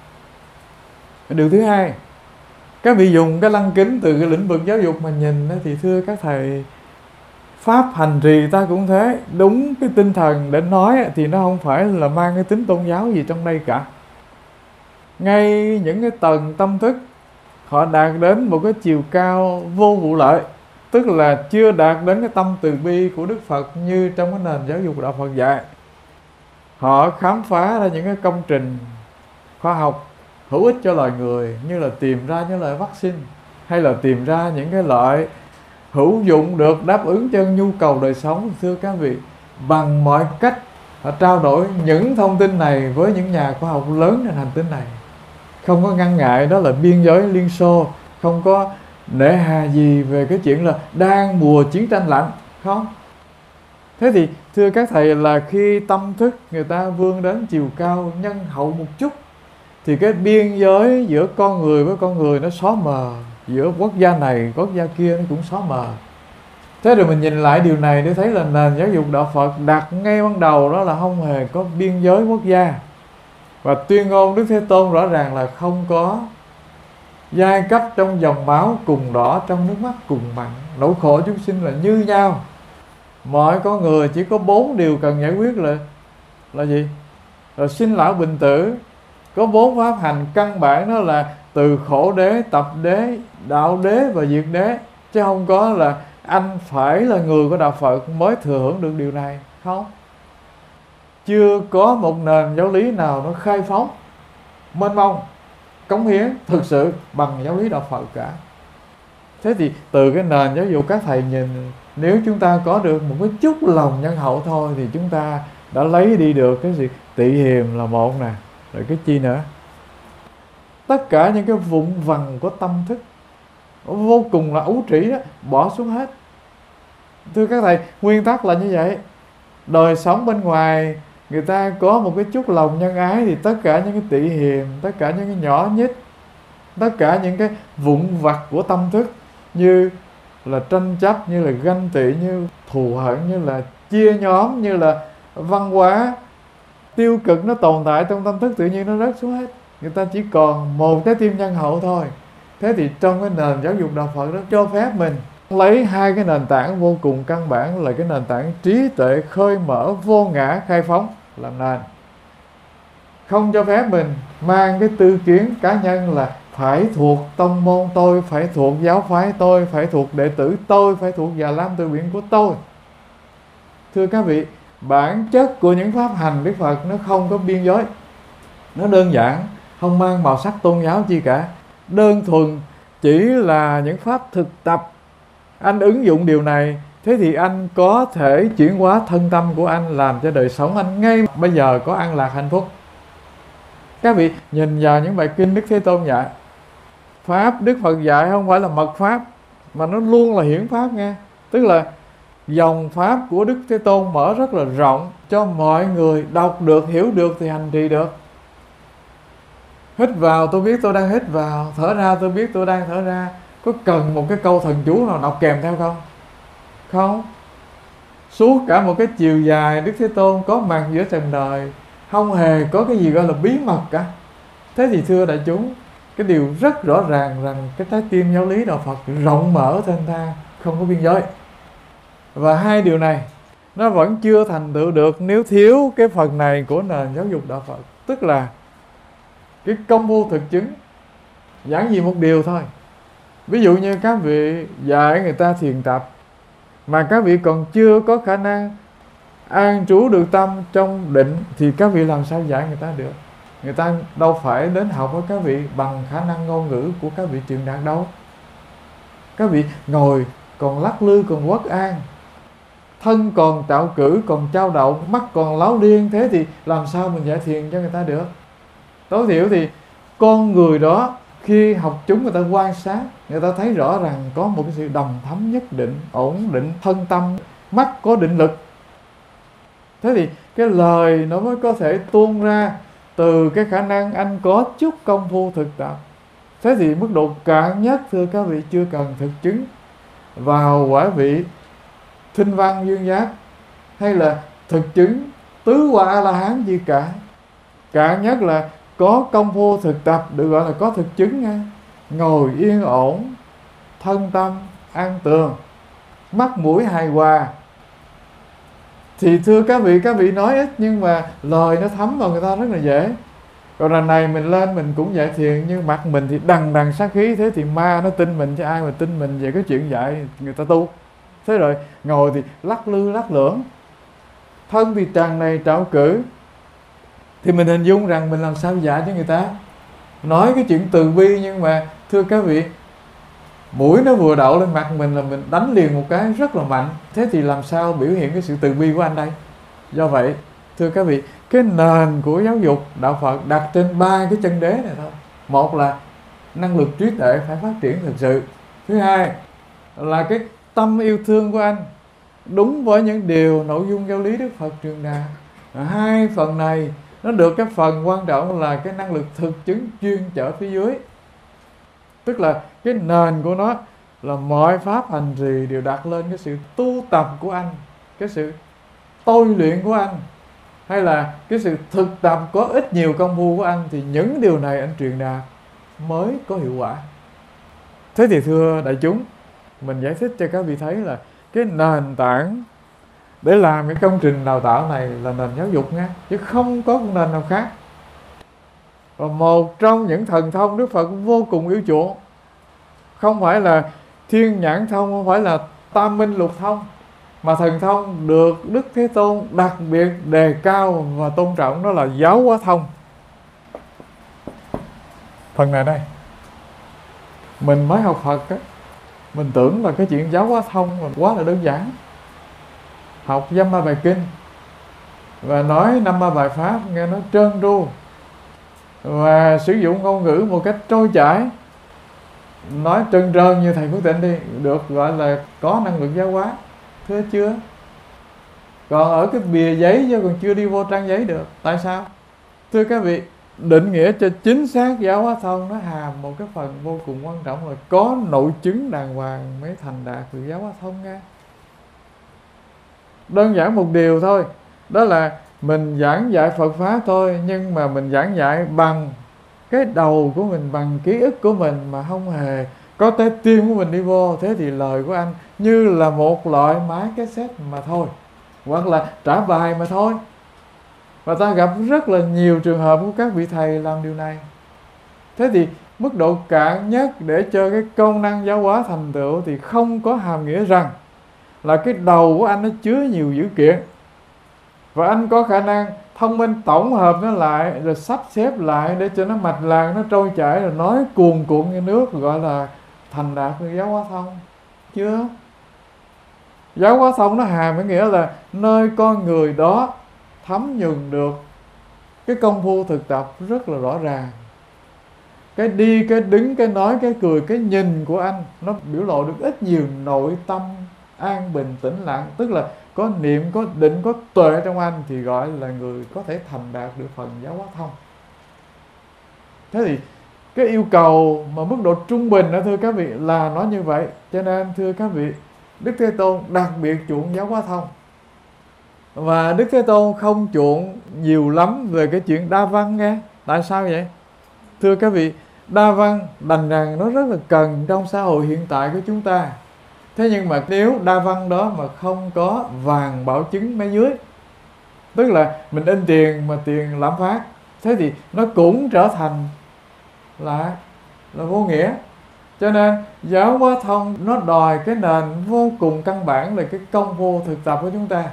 Điều thứ hai, các vị dùng cái lăng kính từ cái lĩnh vực giáo dục mà nhìn thì thưa các thầy, pháp hành trì ta cũng thế. Đúng cái tinh thần để nói thì nó không phải là mang cái tính tôn giáo gì trong đây cả. Ngay những cái tầng tâm thức họ đạt đến một cái chiều cao vô vụ lợi, tức là chưa đạt đến cái tâm từ bi của Đức Phật như trong cái nền giáo dục đạo Phật dạy. Họ khám phá ra những cái công trình khoa học hữu ích cho loài người, như là tìm ra những loại vaccine, hay là tìm ra những cái loại hữu dụng được đáp ứng cho nhu cầu đời sống. Thưa các vị, bằng mọi cách họ trao đổi những thông tin này với những nhà khoa học lớn trên hành tinh này, không có ngăn ngại đó là biên giới Liên Xô, không có nể hà gì về cái chuyện là đang mùa chiến tranh lạnh, không. Thế thì thưa các thầy, là khi tâm thức người ta vươn đến chiều cao nhân hậu một chút thì cái biên giới giữa con người với con người nó xóa mờ, giữa quốc gia này quốc gia kia nó cũng xóa mờ. Thế rồi mình nhìn lại điều này để thấy là nền giáo dục đạo Phật đặt ngay ban đầu đó là không hề có biên giới quốc gia. Và tuyên ngôn Đức Thế Tôn rõ ràng là không có giai cấp trong dòng máu cùng đỏ, trong nước mắt cùng mặn, nỗi khổ chúng sinh là như nhau. Mọi con người chỉ có 4 điều cần giải quyết là gì? Là sinh lão bệnh tử. Có 4 pháp hành căn bản, đó là từ khổ đế, tập đế, đạo đế và diệt đế. Chứ không có là anh phải là người của đạo Phật mới thừa hưởng được điều này. Không. Chưa có một nền giáo lý nào nó khai phóng, mênh mông, cống hiến thực sự bằng giáo lý đạo Phật cả. Thế thì từ cái nền giáo dục các thầy nhìn, nếu chúng ta có được một cái chút lòng nhân hậu thôi thì chúng ta đã lấy đi được cái gì? Tị hiềm là một nè, rồi cái chi nữa? Tất cả những cái vụn vặt của tâm thức vô cùng là ấu trĩ đó, bỏ xuống hết. Thưa các thầy, nguyên tắc là như vậy. Đời sống bên ngoài người ta có một cái chút lòng nhân ái thì tất cả những cái tị hiềm, tất cả những cái nhỏ nhít, tất cả những cái vụn vặt của tâm thức, như là tranh chấp, như là ganh tị, như thù hận, như là chia nhóm, như là văn hóa tiêu cực, nó tồn tại trong tâm thức, tự nhiên nó rớt xuống hết. Người ta chỉ còn một trái tim nhân hậu thôi. Thế thì trong cái nền giáo dục đạo Phật đó cho phép mình lấy hai cái nền tảng vô cùng căn bản là cái nền tảng trí tuệ khơi mở vô ngã khai phóng làm nền. Không cho phép mình mang cái tư kiến cá nhân là phải thuộc tông môn tôi, phải thuộc giáo phái tôi, phải thuộc đệ tử tôi, phải thuộc Già Lam Từ Biện của tôi. Thưa các vị, bản chất của những pháp hành Đức Phật nó không có biên giới. Nó đơn giản, không mang màu sắc tôn giáo chi cả. Đơn thuần chỉ là những pháp thực tập. Anh ứng dụng điều này, thế thì anh có thể chuyển hóa thân tâm của anh, làm cho đời sống anh ngay bây giờ có an lạc hạnh phúc. Các vị nhìn vào những bài kinh Đức Thế Tôn dạy, pháp Đức Phật dạy không phải là mật pháp, mà nó luôn là hiển pháp nghe. Tức là dòng pháp của Đức Thế Tôn mở rất là rộng cho mọi người đọc được, hiểu được thì hành trì được. Hít vào tôi biết tôi đang hít vào, thở ra tôi biết tôi đang thở ra. Có cần một cái câu thần chú nào đọc kèm theo không? Không. Suốt cả một cái chiều dài Đức Thế Tôn có mặt giữa trần đời, không hề có cái gì gọi là bí mật cả. Thế thì thưa đại chúng, cái điều rất rõ ràng rằng cái trái tim giáo lý đạo Phật rộng mở thênh thang, không có biên giới. Và hai điều này nó vẫn chưa thành tựu được nếu thiếu cái phần này của nền giáo dục đạo Phật. Tức là cái công phu thực chứng. Giảng gì một điều thôi. Ví dụ như các vị dạy người ta thiền tập, mà các vị còn chưa có khả năng an trú được tâm trong định, thì các vị làm sao dạy người ta được? Người ta đâu phải đến học với các vị bằng khả năng ngôn ngữ của các vị truyền đạt đâu. Các vị ngồi còn lắc lư, còn uất an, thân còn tạo cử, còn trao động, mắt còn láo liên, thế thì làm sao mình dạy thiền cho người ta được? Tối thiểu thì con người đó khi học chúng người ta quan sát, người ta thấy rõ rằng có một cái sự đồng thấm nhất định, ổn định thân tâm, mắt có định lực. Thế thì cái lời nó mới có thể tuôn ra từ cái khả năng anh có chút công phu thực tập. Thế thì mức độ cạn nhất thưa các vị chưa cần thực chứng vào quả vị thinh văn duyên giác hay là thực chứng tứ quả A-la-hán gì cả. Cạn nhất là có công phu thực tập, được gọi là có thực chứng nha. Ngồi yên ổn, thân tâm an tường, mắt mũi hài hòa. Thì thưa các vị nói ít nhưng mà lời nó thấm vào người ta rất là dễ. Còn lần này mình lên mình cũng dạy thiền, nhưng mặt mình thì đằng đằng sát khí, thế thì ma nó tin mình, chứ ai mà tin mình về cái chuyện dạy người ta tu. Thế rồi ngồi thì lắc lư lắc lưỡng, thân thì tràn này trạo cử, thì mình hình dung rằng mình làm sao dạy cho người ta. Nói cái chuyện từ bi nhưng mà thưa các vị, mũi nó vừa đậu lên mặt mình là mình đánh liền một cái rất là mạnh. Thế thì làm sao biểu hiện cái sự từ bi của anh đây? Do vậy thưa các vị, cái nền của giáo dục đạo Phật đặt trên 3 cái chân đế này thôi. Một là năng lực trí tuệ phải phát triển thực sự. Thứ hai là cái tâm yêu thương của anh đúng với những điều nội dung giáo lý Đức Phật truyền đạt. Hai phần này nó được cái phần quan trọng là cái năng lực thực chứng chuyên chở phía dưới. Tức là cái nền của nó là mọi pháp hành trì đều đặt lên cái sự tu tập của anh, cái sự tôi luyện của anh, hay là cái sự thực tập có ít nhiều công phu của anh, thì những điều này anh truyền đạt mới có hiệu quả. Thế thì thưa đại chúng, mình giải thích cho các vị thấy là cái nền tảng để làm cái công trình đào tạo này là nền giáo dục nha, chứ không có nền nào khác. Và một trong những thần thông Đức Phật vô cùng yêu chuộng không phải là thiên nhãn thông, không phải là tam minh lục thông, mà thần thông được Đức Thế Tôn đặc biệt đề cao và tôn trọng, đó là giáo hóa thông. Phần này đây, mình mới học Phật á, mình tưởng là cái chuyện giáo hóa thông mình quá là đơn giản. Học dăm ba bài kinh và nói 5-3 bài pháp nghe nó trơn tru, và sử dụng ngôn ngữ một cách trôi chảy, nói trơn trơn như thầy Phước Tịnh đi, được gọi là có năng lực giáo hóa. Thưa chưa? Còn ở cái bìa giấy chứ còn chưa đi vô trang giấy được. Tại sao? Thưa các vị, định nghĩa cho chính xác giáo hóa thông nó hàm một cái phần vô cùng quan trọng là có nội chứng đàng hoàng mới thành đạt được giáo hóa thông nha. Đơn giản một điều thôi, đó là mình giảng dạy Phật Pháp thôi, nhưng mà mình giảng dạy bằng cái đầu của mình, bằng ký ức của mình, mà không hề có trái tim của mình đi vô. Thế thì lời của anh như là một loại máy cassette mà thôi, hoặc là trả bài mà thôi. Và ta gặp rất là nhiều trường hợp của các vị thầy làm điều này. Thế thì mức độ cạn nhất để cho cái công năng giáo hóa thành tựu thì không có hàm nghĩa rằng là cái đầu của anh nó chứa nhiều dữ kiện và anh có khả năng thông minh tổng hợp nó lại rồi sắp xếp lại để cho nó mạch lạc, nó trôi chảy, rồi nói cuồn cuộn như nước, gọi là thành đạt được giáo hóa thông. Chưa? Giáo hóa thông nó hàm cái nghĩa là nơi con người đó thấm nhuần được cái công phu thực tập rất là rõ ràng. Cái đi, cái đứng, cái nói, cái cười, cái nhìn của anh nó biểu lộ được ít nhiều nội tâm an bình tĩnh lặng, tức là có niệm, có định, có tuệ trong anh, thì gọi là người có thể thành đạt được phần giáo hóa thông. Thế thì cái yêu cầu mà mức độ trung bình đó thưa các vị là nó như vậy. Cho nên thưa các vị, Đức Thế Tôn đặc biệt chuộng giáo hóa thông. Và Đức Thế Tôn không chuộng nhiều lắm về cái chuyện đa văn nghe. Tại sao vậy? Thưa các vị, đa văn đành rằng nó rất là cần trong xã hội hiện tại của chúng ta. Thế nhưng mà nếu đa văn đó mà không có vàng bảo chứng mấy dưới, tức là mình in tiền mà tiền lạm phát, thế thì nó cũng trở thành là vô nghĩa. Cho nên giáo hóa thông nó đòi cái nền vô cùng căn bản là cái công phu thực tập của chúng ta.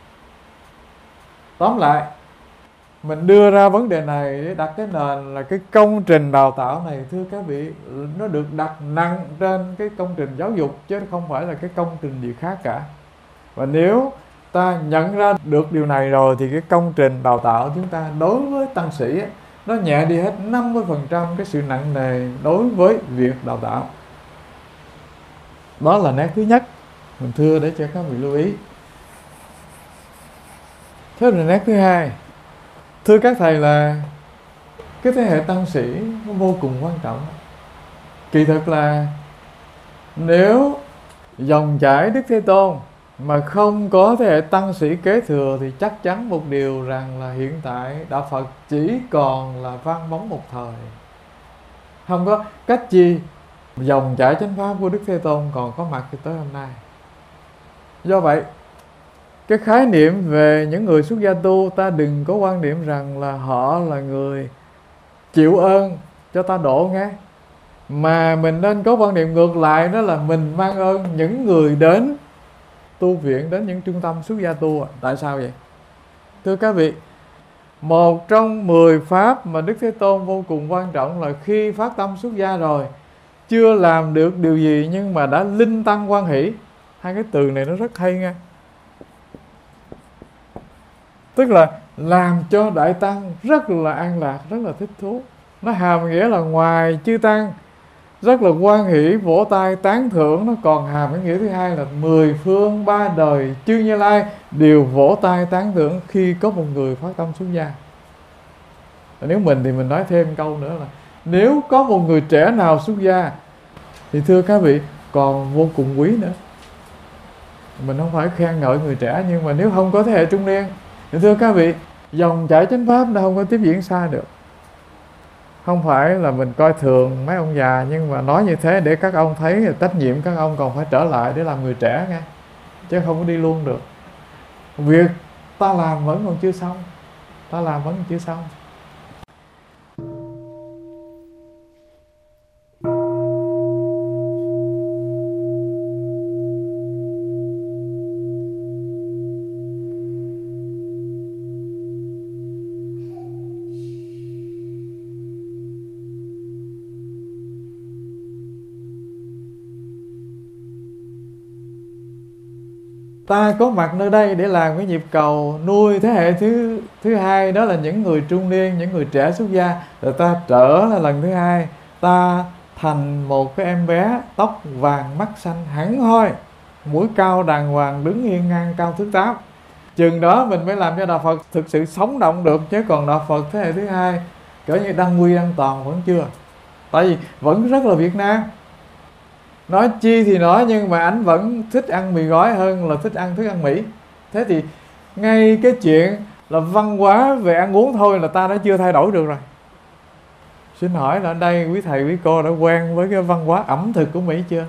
Tóm lại, mình đưa ra vấn đề này để đặt cái nền là cái công trình đào tạo này, thưa các vị, nó được đặt nặng trên cái công trình giáo dục, chứ không phải là cái công trình gì khác cả. Và nếu ta nhận ra được điều này rồi thì cái công trình đào tạo chúng ta đối với tăng sĩ nó nhẹ đi hết 50% cái sự nặng nề đối với việc đào tạo. Đó là nét thứ nhất mình thưa để cho các vị lưu ý. Thế là nét thứ hai, thưa các thầy, là cái thế hệ tăng sĩ nó vô cùng quan trọng. Kỳ thực là nếu dòng chảy Đức Thế Tôn mà không có thế hệ tăng sĩ kế thừa thì chắc chắn một điều rằng là hiện tại đạo Phật chỉ còn là vang bóng một thời, không có cách chi dòng chảy chánh pháp của Đức Thế Tôn còn có mặt cho tới hôm nay. Do vậy, cái khái niệm về những người xuất gia tu, ta đừng có quan niệm rằng là họ là người chịu ơn cho ta độ nghe, mà mình nên có quan niệm ngược lại, đó là mình mang ơn những người đến tu viện, đến những trung tâm xuất gia tu. Tại sao vậy? Thưa các vị, một trong 10 pháp mà Đức Thế Tôn vô cùng quan trọng là khi phát tâm xuất gia rồi, chưa làm được điều gì nhưng mà đã linh tăng hoan hỷ. Hai cái từ này nó rất hay nha. Tức là làm cho đại tăng rất là an lạc, rất là thích thú. Nó hàm nghĩa là ngoài chư tăng rất là hoan hỷ, vỗ tay tán thưởng, nó còn hàm cái nghĩa thứ hai là 10 phương 3 đời chư Như Lai đều vỗ tay tán thưởng khi có một người phát tâm xuất gia. Nếu mình thì mình nói thêm câu nữa là nếu có một người trẻ nào xuất gia thì thưa các vị còn vô cùng quý nữa. Mình không phải khen ngợi người trẻ, nhưng mà nếu không có thế hệ trung niên thì thưa các vị, dòng chảy chánh pháp nó không có tiếp diễn xa được. Không phải là mình coi thường mấy ông già, nhưng mà nói như thế để các ông thấy trách nhiệm các ông còn phải trở lại để làm người trẻ nghe, chứ không có đi luôn được. Việc ta làm vẫn còn chưa xong, ta làm vẫn còn chưa xong. Ta có mặt nơi đây để làm cái nhịp cầu nuôi thế hệ thứ hai, đó là những người trung niên, những người trẻ xuất gia. Rồi ta trở lại lần thứ hai, ta thành một cái em bé tóc vàng mắt xanh hẳn hoi, mũi cao đàng hoàng, đứng hiên ngang cao thước 8. Chừng đó mình mới làm cho đạo Phật thực sự sống động được, chứ còn đạo Phật thế hệ thứ hai cỡ như đăng quy đăng toàn vẫn chưa. Tại vì vẫn rất là Việt Nam. Nói chi thì nói, nhưng mà anh vẫn thích ăn mì gói hơn là thích ăn thức ăn Mỹ. Thế thì ngay cái chuyện là văn hóa về ăn uống thôi là ta đã chưa thay đổi được rồi. Xin hỏi là ở đây quý thầy quý cô đã quen với cái văn hóa ẩm thực của Mỹ chưa?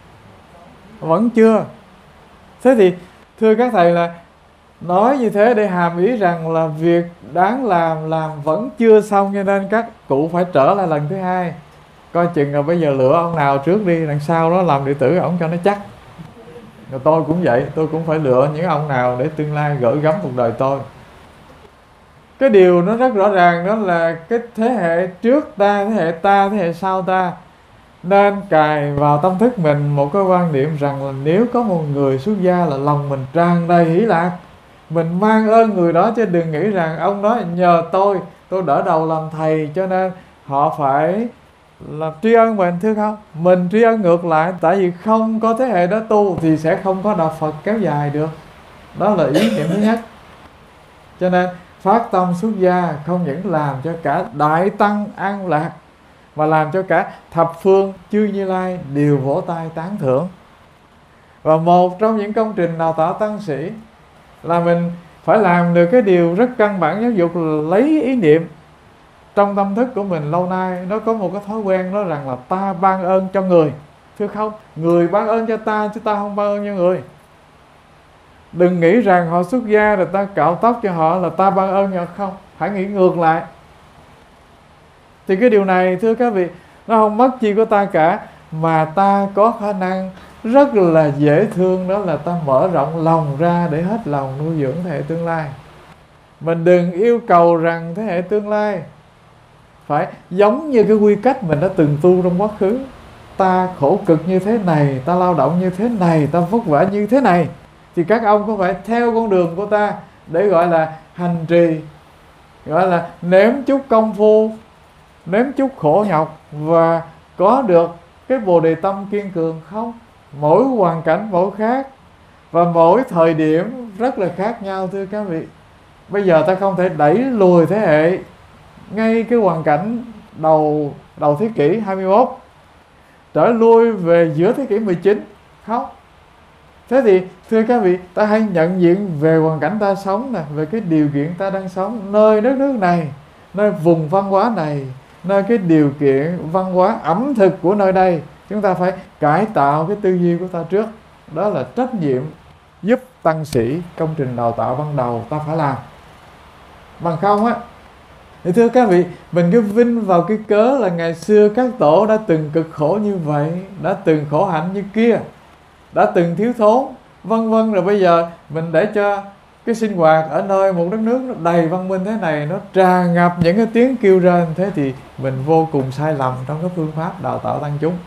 Vẫn chưa. Thế thì thưa các thầy là nói như thế để hàm ý rằng là việc đáng làm vẫn chưa xong, cho nên các cụ phải trở lại lần thứ hai. Coi chừng là bây giờ lựa ông nào trước đi, đằng sau đó làm đệ tử ổng cho nó chắc. Rồi tôi cũng vậy, tôi cũng phải lựa những ông nào để tương lai gửi gắm cuộc đời tôi. Cái điều nó rất rõ ràng, đó là cái thế hệ trước ta, thế hệ ta, thế hệ sau ta nên cài vào tâm thức mình một cái quan niệm rằng là nếu có một người xuất gia là lòng mình tràn đầy hỷ lạc, mình mang ơn người đó, chứ đừng nghĩ rằng ông đó nhờ tôi đỡ đầu làm thầy cho nên họ phải là tri ân mình. Thưa không, mình tri ân ngược lại, tại vì không có thế hệ đó tu thì sẽ không có đạo Phật kéo dài được. Đó là ý niệm thứ nhất. Cho nên phát tâm xuất gia không những làm cho cả đại tăng an lạc, mà làm cho cả thập phương chư Như Lai đều vỗ tay tán thưởng. Và một trong những công trình đào tạo tăng sĩ là mình phải làm được cái điều rất căn bản giáo dục, là lấy ý niệm trong tâm thức của mình lâu nay nó có một cái thói quen, đó rằng là ta ban ơn cho người. Thưa không, người ban ơn cho ta chứ ta không ban ơn cho người. Đừng nghĩ rằng họ xuất gia rồi ta cạo tóc cho họ là ta ban ơn cho không. Hãy nghĩ ngược lại. Thì cái điều này thưa các vị, nó không mất chi của ta cả, mà ta có khả năng rất là dễ thương, đó là ta mở rộng lòng ra để hết lòng nuôi dưỡng thế hệ tương lai. Mình đừng yêu cầu rằng thế hệ tương lai phải giống như cái quy cách mình đã từng tu trong quá khứ. Ta khổ cực như thế này, ta lao động như thế này, ta vất vả như thế này, thì các ông có phải theo con đường của ta để gọi là hành trì, gọi là nếm chút công phu, nếm chút khổ nhọc và có được cái bồ đề tâm kiên cường không? Mỗi hoàn cảnh mỗi khác, và mỗi thời điểm rất là khác nhau thưa các vị. Bây giờ ta không thể đẩy lùi thế hệ ngay cái hoàn cảnh đầu thế kỷ 21, trở lui về giữa thế kỷ 19? Không. Thế thì thưa các vị, ta hãy nhận diện về hoàn cảnh ta sống nè, về cái điều kiện ta đang sống, nơi đất nước này, nơi vùng văn hóa này, nơi cái điều kiện văn hóa ẩm thực của nơi đây. Chúng ta phải cải tạo cái tư duy của ta trước. Đó là trách nhiệm giúp tăng sĩ công trình đào tạo ban đầu ta phải làm. Bằng không á, thì thưa các vị, mình cứ vinh vào cái cớ là ngày xưa các tổ đã từng cực khổ như vậy, đã từng khổ hạnh như kia, đã từng thiếu thốn, vân vân, rồi bây giờ mình để cho cái sinh hoạt ở nơi một đất nước nó đầy văn minh thế này, nó tràn ngập những cái tiếng kêu rên, thế thì mình vô cùng sai lầm trong cái phương pháp đào tạo tăng chúng.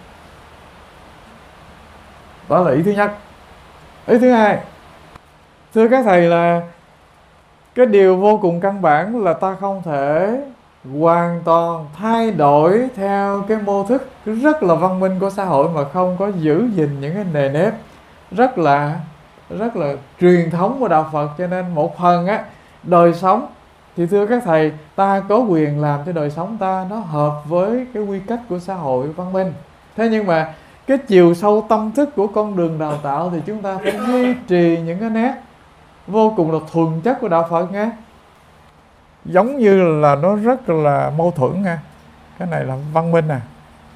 Đó là ý thứ nhất. Ý thứ hai, thưa các thầy, là cái điều vô cùng căn bản là ta không thể hoàn toàn thay đổi theo cái mô thức rất là văn minh của xã hội mà không có giữ gìn những cái nề nếp rất là truyền thống của đạo Phật. Cho nên một phần á, đời sống thì thưa các thầy, ta có quyền làm cho đời sống ta nó hợp với cái quy cách của xã hội văn minh. Thế nhưng mà cái chiều sâu tâm thức của con đường đào tạo thì chúng ta phải duy trì những cái nét vô cùng là thuần chất của đạo Phật nghe. Giống như là nó rất là mâu thuẫn nha. Cái này là văn minh nè,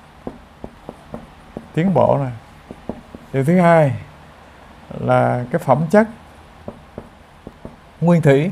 tiến bộ nè. Điều thứ hai là cái phẩm chất nguyên thủy.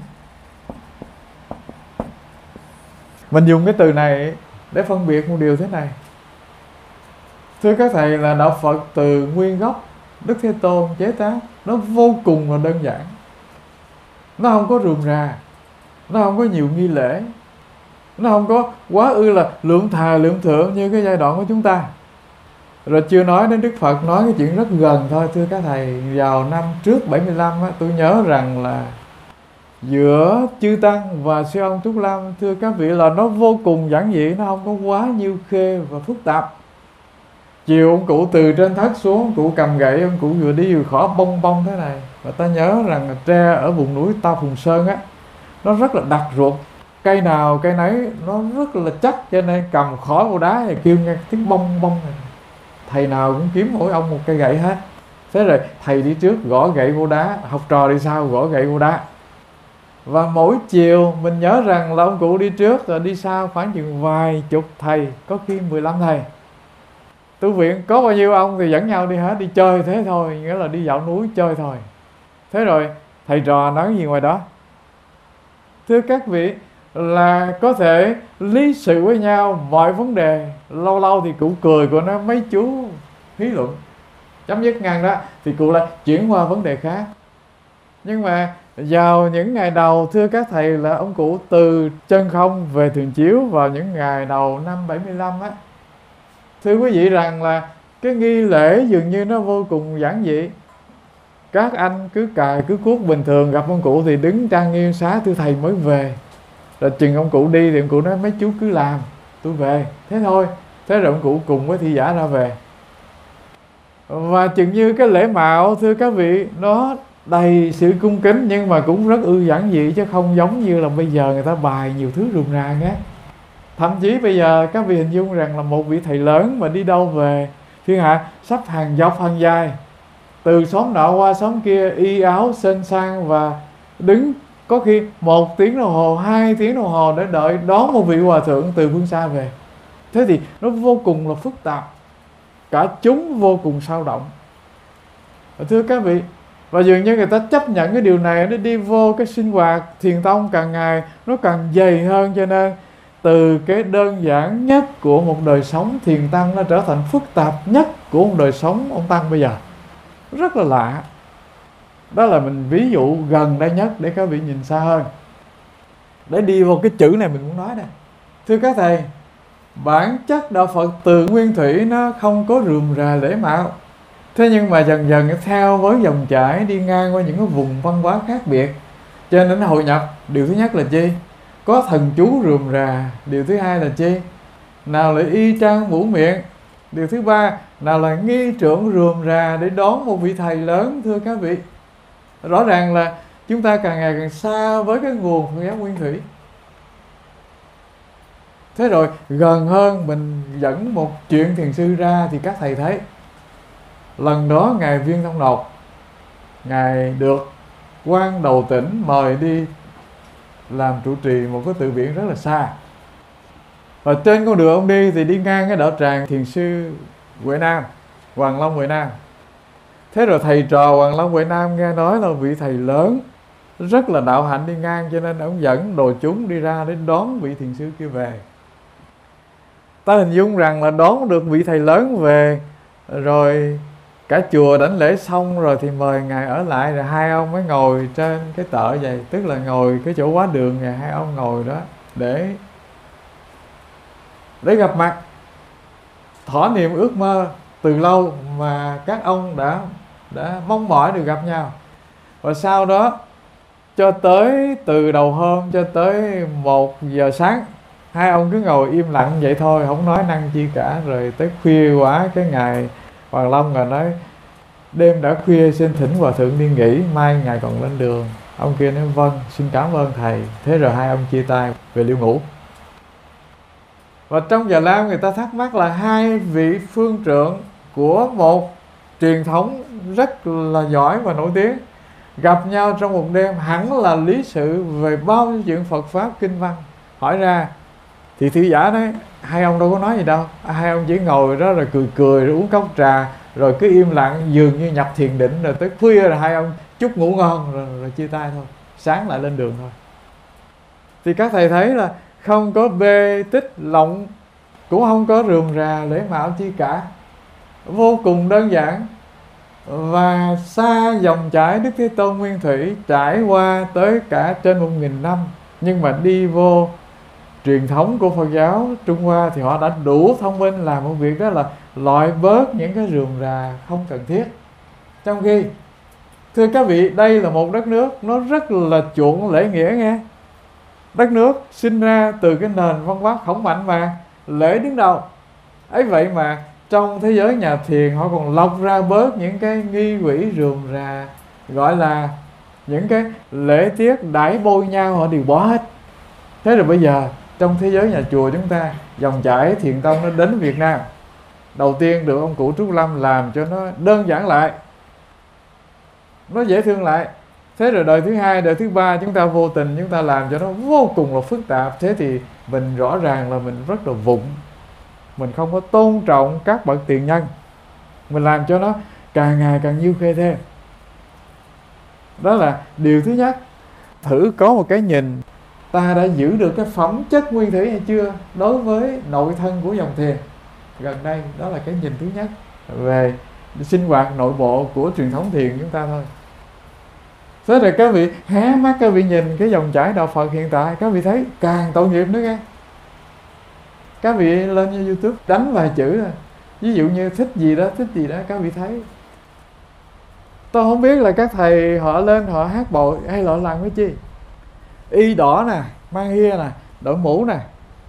Mình dùng cái từ này để phân biệt một điều thế này. Thưa các thầy, là đạo Phật từ nguyên gốc Đức Thế Tôn chế tác, nó vô cùng là đơn giản. Nó không có rườm rà, nó không có nhiều nghi lễ, nó không có quá ư là lượng thà lượng thượng như cái giai đoạn của chúng ta. Rồi chưa nói đến Đức Phật nói cái chuyện rất gần thôi. Thưa các thầy, vào năm trước 75 á, tôi nhớ rằng là giữa chư Tăng và sư ông Trúc Lâm, thưa các vị, là nó vô cùng giản dị, nó không có quá nhiêu khê và phức tạp. Chiều ông cụ từ trên thất xuống, ông cụ cầm gậy, ông cụ vừa đi vừa khỏ bông bông thế này. Và ta nhớ rằng tre ở vùng núi Ta Phùng Sơn á, nó rất là đặc ruột, cây nào cây nấy nó rất là chắc, cho nên cầm khỏ vào đá thì kêu nghe tiếng bông bông này. Thầy nào cũng kiếm mỗi ông một cây gậy hết. Thế rồi thầy đi trước gõ gậy vô đá, học trò đi sau gõ gậy vô đá. Và mỗi chiều mình nhớ rằng là ông cụ đi trước rồi đi sau khoảng chừng vài chục thầy, có khi 15 thầy. Tu viện có bao nhiêu ông thì dẫn nhau đi hết, đi chơi thế thôi, nghĩa là đi dạo núi chơi thôi. Thế rồi thầy trò nói gì ngoài đó? Thưa các vị, là có thể lý sự với nhau mọi vấn đề. Lâu lâu thì cụ cười, cụ nói mấy chú hí luận, chấm dứt ngang đó thì cụ lại chuyển qua vấn đề khác. Nhưng mà vào những ngày đầu, thưa các thầy, là ông cụ từ chân không về Thường Chiếu vào những ngày đầu năm 75 á. Thưa quý vị rằng là cái nghi lễ dường như nó vô cùng giản dị. Các anh cứ cài cứ cuốc bình thường, gặp ông cụ thì đứng trang nghiêm xá thưa thầy mới về. Rồi chừng ông cụ đi thì ông cụ nói mấy chú cứ làm, tôi về, thế thôi. Thế rồi ông cụ cùng với thị giả ra về. Và chừng như cái lễ mạo, thưa các vị, nó đầy sự cung kính nhưng mà cũng rất giản dị, chứ không giống như là bây giờ người ta bài nhiều thứ rườm rà nghe. Thậm chí bây giờ các vị hình dung rằng là một vị thầy lớn mà đi đâu về thiên hạ, sắp hàng dọc hàng dài, từ xóm nọ qua xóm kia, y áo xinh sang và đứng có khi 1 tiếng đồng hồ, 2 tiếng đồng hồ để đợi đón một vị hòa thượng từ phương xa về. Thế thì nó vô cùng là phức tạp, cả chúng vô cùng sao động. Thưa các vị, và dường như người ta chấp nhận cái điều này, nó đi vô cái sinh hoạt thiền tông càng ngày nó càng dày hơn. Cho nên từ cái đơn giản nhất của một đời sống thiền tăng, nó trở thành phức tạp nhất của một đời sống ông tăng bây giờ. Rất là lạ. Đó là mình ví dụ gần đây nhất để các vị nhìn xa hơn. Để đi vào cái chữ này mình muốn nói đây. Thưa các thầy, bản chất đạo Phật từ nguyên thủy nó không có rườm rà lễ mạo. Thế nhưng mà dần dần theo với dòng chảy đi ngang qua những cái vùng văn hóa khác biệt, cho nên nó hội nhập. Điều thứ nhất là chi? Có thần chú rườm rà. Điều thứ hai là chi? Nào là y trang mũ miệng. Điều thứ ba, nào là nghi trượng rườm rà để đón một vị thầy lớn. Thưa các vị, rõ ràng là chúng ta càng ngày càng xa với cái nguồn Phật giáo nguyên thủy. Thế rồi gần hơn mình dẫn một chuyện thiền sư ra thì các thầy thấy lần đó Ngài Viên Thông Nột, Ngài được quan Đầu Tỉnh mời đi làm trụ trì một cái tự viện rất là xa. Và trên con đường ông đi thì đi ngang cái đạo tràng thiền sư Huệ Nam, Hoàng Long Huệ Nam. Thế rồi thầy trò Hoàng Long Huệ Nam nghe nói là vị thầy lớn rất là đạo hạnh đi ngang, cho nên ông dẫn đồ chúng đi ra để đón vị thiền sư kia về. Ta hình dung rằng là đón được vị thầy lớn về rồi cả chùa đảnh lễ xong rồi thì mời Ngài ở lại, rồi hai ông mới ngồi trên cái tợ vậy, tức là ngồi cái chỗ quá đường này, hai ông ngồi đó để gặp mặt, thỏa niệm ước mơ từ lâu mà các ông đã mong mỏi được gặp nhau. Và sau đó cho tới từ đầu hôm cho tới 1 giờ sáng, hai ông cứ ngồi im lặng vậy thôi, không nói năng chi cả. Rồi tới khuya quá, cái Ngài Hoàng Long rồi nói đêm đã khuya, xin thỉnh Hòa Thượng đi nghỉ, mai Ngài còn lên đường. Ông kia nói vâng, xin cảm ơn thầy. Thế rồi hai ông chia tay về liêu ngủ. Và trong Già Lam người ta thắc mắc là hai vị phương trượng của một truyền thống rất là giỏi và nổi tiếng gặp nhau trong một đêm, hẳn là lý sự về bao nhiêu chuyện Phật Pháp kinh văn. Hỏi ra thì thư giả nói hai ông đâu có nói gì đâu, hai ông chỉ ngồi đó rồi cười cười, rồi uống cốc trà, rồi cứ im lặng dường như nhập thiền định, rồi tới khuya rồi hai ông chúc ngủ ngon rồi chia tay thôi, sáng lại lên đường thôi. Thì các thầy thấy là không có bê tích lộng, cũng không có rườm rà lễ mạo chi cả, vô cùng đơn giản. Và xa dòng chảy Đức Thế Tôn Nguyên Thủy trải qua tới cả trên 1000 năm, nhưng mà đi vô truyền thống của Phật giáo Trung Hoa thì họ đã đủ thông minh làm một việc, đó là loại bớt những cái rườm rà không cần thiết. Trong khi thưa các vị, đây là một đất nước nó rất là chuộng lễ nghĩa nghe. Đất nước sinh ra từ cái nền văn hóa khổng mạnh mà lễ đứng đầu ấy, vậy mà trong thế giới nhà thiền họ còn lọc ra bớt những cái nghi quỷ rườm rà, gọi là những cái lễ tiết đãi bôi nhau, họ đều bỏ hết. Thế rồi bây giờ trong thế giới nhà chùa chúng ta, dòng chảy Thiền Tông nó đến Việt Nam, đầu tiên được ông cụ Trúc Lâm làm cho nó đơn giản lại, nó dễ thương lại. Thế rồi đời thứ hai, đời thứ ba chúng ta vô tình chúng ta làm cho nó vô cùng là phức tạp. Thế thì mình rõ ràng là mình rất là vụng, mình không có tôn trọng các bậc tiền nhân, mình làm cho nó càng ngày càng nhiêu khê thêm. Đó là điều thứ nhất. Thử có một cái nhìn, ta đã giữ được cái phẩm chất nguyên thủy hay chưa đối với nội thân của dòng thiền gần đây. Đó là cái nhìn thứ nhất về sinh hoạt nội bộ của truyền thống thiền chúng ta thôi. Thế rồi các vị hé mắt, các vị nhìn cái dòng chảy đạo Phật hiện tại, các vị thấy càng tội nghiệp nữa nghe. Các vị lên như YouTube đánh vài chữ rồi, ví dụ như thích gì đó, các vị thấy. Tôi không biết là các thầy họ lên họ hát bội hay họ làm cái chi. Y đỏ nè, mang hia nè, đội mũ nè,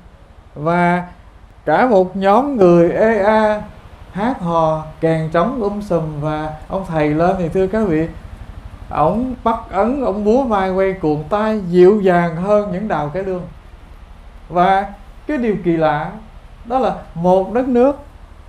và cả một nhóm người EA hát hò kèn trống sùm. Và ông thầy lên thì thưa các vị, ổng bắt ấn, ổng múa vai quay cuồng tay dịu dàng hơn những đào cải lương. Và cái điều kỳ lạ đó là một đất nước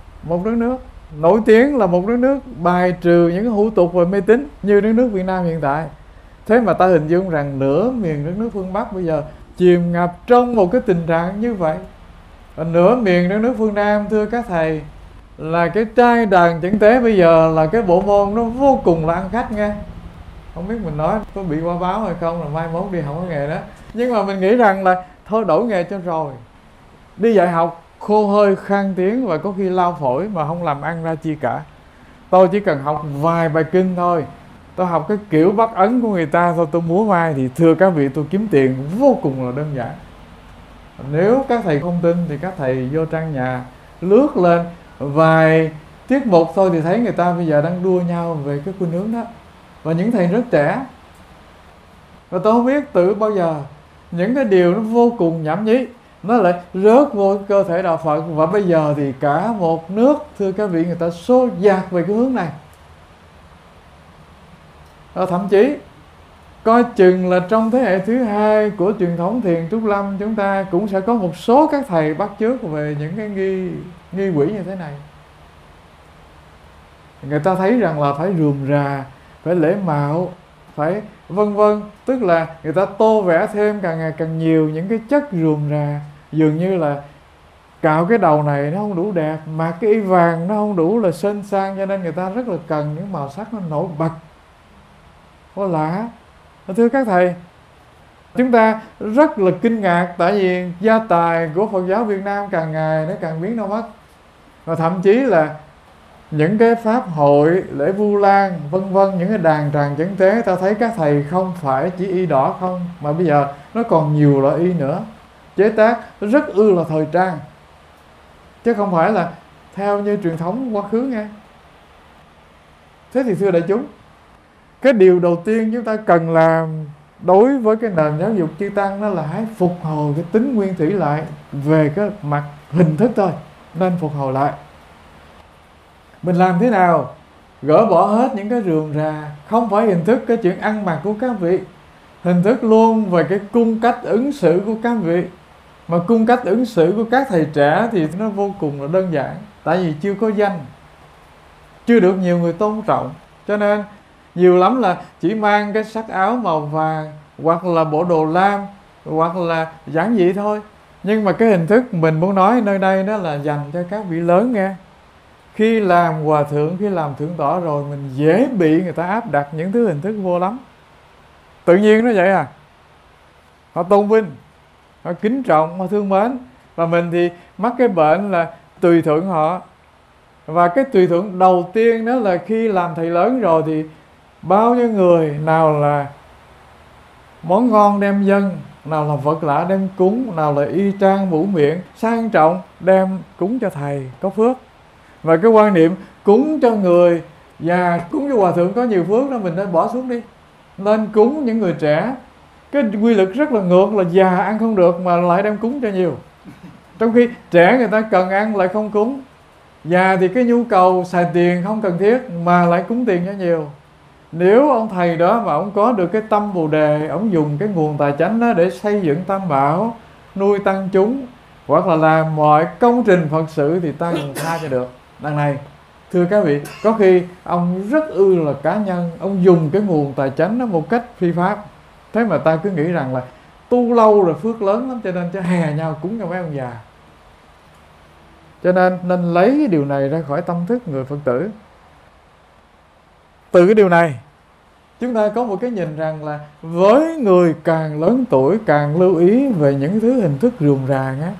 nổi tiếng, là một đất nước bài trừ những hủ tục và mê tín như đất nước Việt Nam hiện tại. Thế mà ta hình dung rằng nửa miền đất nước phương Bắc bây giờ chìm ngập trong một cái tình trạng như vậy. Và nửa miền đất nước phương Nam, thưa các thầy, là cái trai đàn chẩn tế bây giờ là cái bộ môn nó vô cùng là ăn khách nghe. Không biết mình nói có bị qua báo hay không, là mai mốt đi không có nghề đó. Nhưng mà mình nghĩ rằng là thôi đổi nghề cho rồi. Đi dạy học khô hơi khan tiếng và có khi lao phổi mà không làm ăn ra chi cả. Tôi chỉ cần học vài bài kinh thôi, tôi học cái kiểu bắt ấn của người ta thôi, tôi múa vai thì thưa các vị tôi kiếm tiền vô cùng là đơn giản. Nếu các thầy không tin thì các thầy vô trang nhà lướt lên vài tiết mục thôi thì thấy người ta bây giờ đang đua nhau về cái khuynh hướng đó. Và những thầy rất trẻ. Và tôi không biết từ bao giờ những cái điều nó vô cùng nhảm nhí nó lại rớt vô cơ thể đạo Phật. Và bây giờ thì cả một nước, thưa các vị, người ta xô dạt về cái hướng này. Thậm chí coi chừng là trong thế hệ thứ hai của truyền thống thiền Trúc Lâm, chúng ta cũng sẽ có một số các thầy bắt chước về những cái nghi quỷ như thế này. Người ta thấy rằng là phải rườm rà, phải lễ mạo, phải vân vân, tức là người ta tô vẽ thêm càng ngày càng nhiều những cái chất rườm rà, dường như là cạo cái đầu này nó không đủ đẹp, mặc cái y vàng nó không đủ là xinh sang, cho nên người ta rất là cần những màu sắc nó nổi bật, có lạ. Thưa các thầy, chúng ta rất là kinh ngạc, tại vì gia tài của Phật giáo Việt Nam càng ngày nó càng biến đâu mất. Và thậm chí là những cái pháp hội, lễ Vu Lan, vân vân, những cái đàn tràng chấn tế, ta thấy các thầy không phải chỉ y đỏ không, mà bây giờ nó còn nhiều loại y nữa, chế tác rất là thời trang, chứ không phải là theo như truyền thống quá khứ nghe. Thế thì thưa đại chúng, cái điều đầu tiên chúng ta cần làm đối với cái nền giáo dục chư tăng, đó là hãy phục hồi cái tính nguyên thủy lại về cái mặt hình thức thôi, nên phục hồi lại. Mình làm thế nào? Gỡ bỏ hết những cái rườm rà, không phải hình thức cái chuyện ăn mặc của các vị, hình thức luôn về cái cung cách ứng xử của các vị. Mà cung cách ứng xử của các thầy trẻ thì nó vô cùng là đơn giản, tại vì chưa có danh, chưa được nhiều người tôn trọng, cho nên nhiều lắm là chỉ mang cái sắc áo màu vàng, hoặc là bộ đồ lam, hoặc là giản dị thôi. Nhưng mà cái hình thức mình muốn nói nơi đây đó là dành cho các vị lớn nghe. Khi làm hòa thượng, khi làm thượng tọa rồi, mình dễ bị người ta áp đặt những thứ hình thức vô lắm. Tự nhiên nó vậy à. Họ tôn vinh, họ kính trọng, họ thương mến, và mình thì mắc cái bệnh là tùy thuận họ. Và cái tùy thuận đầu tiên đó là khi làm thầy lớn rồi thì bao nhiêu người, nào là món ngon đem dâng, nào là vật lạ đem cúng, nào là y trang mũ miệng sang trọng đem cúng cho thầy có phước. Và cái quan niệm cúng cho người già, cúng cho hòa thượng có nhiều phước đó, mình nên bỏ xuống đi, nên cúng những người trẻ. Cái quy luật rất là ngược là già ăn không được mà lại đem cúng cho nhiều, trong khi trẻ người ta cần ăn lại không cúng, già thì cái nhu cầu xài tiền không cần thiết mà lại cúng tiền cho nhiều. Nếu ông thầy đó mà ông có được cái tâm Bồ Đề, ông dùng cái nguồn tài chánh đó để xây dựng tam bảo, nuôi tăng chúng, hoặc là làm mọi công trình Phật sự, thì ta còn tha cho được. Đằng này, thưa các vị, có khi ông rất là cá nhân, ông dùng cái nguồn tài chánh đó một cách phi pháp, thế mà ta cứ nghĩ rằng là tu lâu rồi phước lớn lắm, cho nên cho hè nhau cúng cho mấy ông già. Cho nên lấy cái điều này ra khỏi tâm thức người Phật tử. Từ cái điều này, chúng ta có một cái nhìn rằng là với người càng lớn tuổi càng lưu ý về những thứ hình thức rườm rà nhé.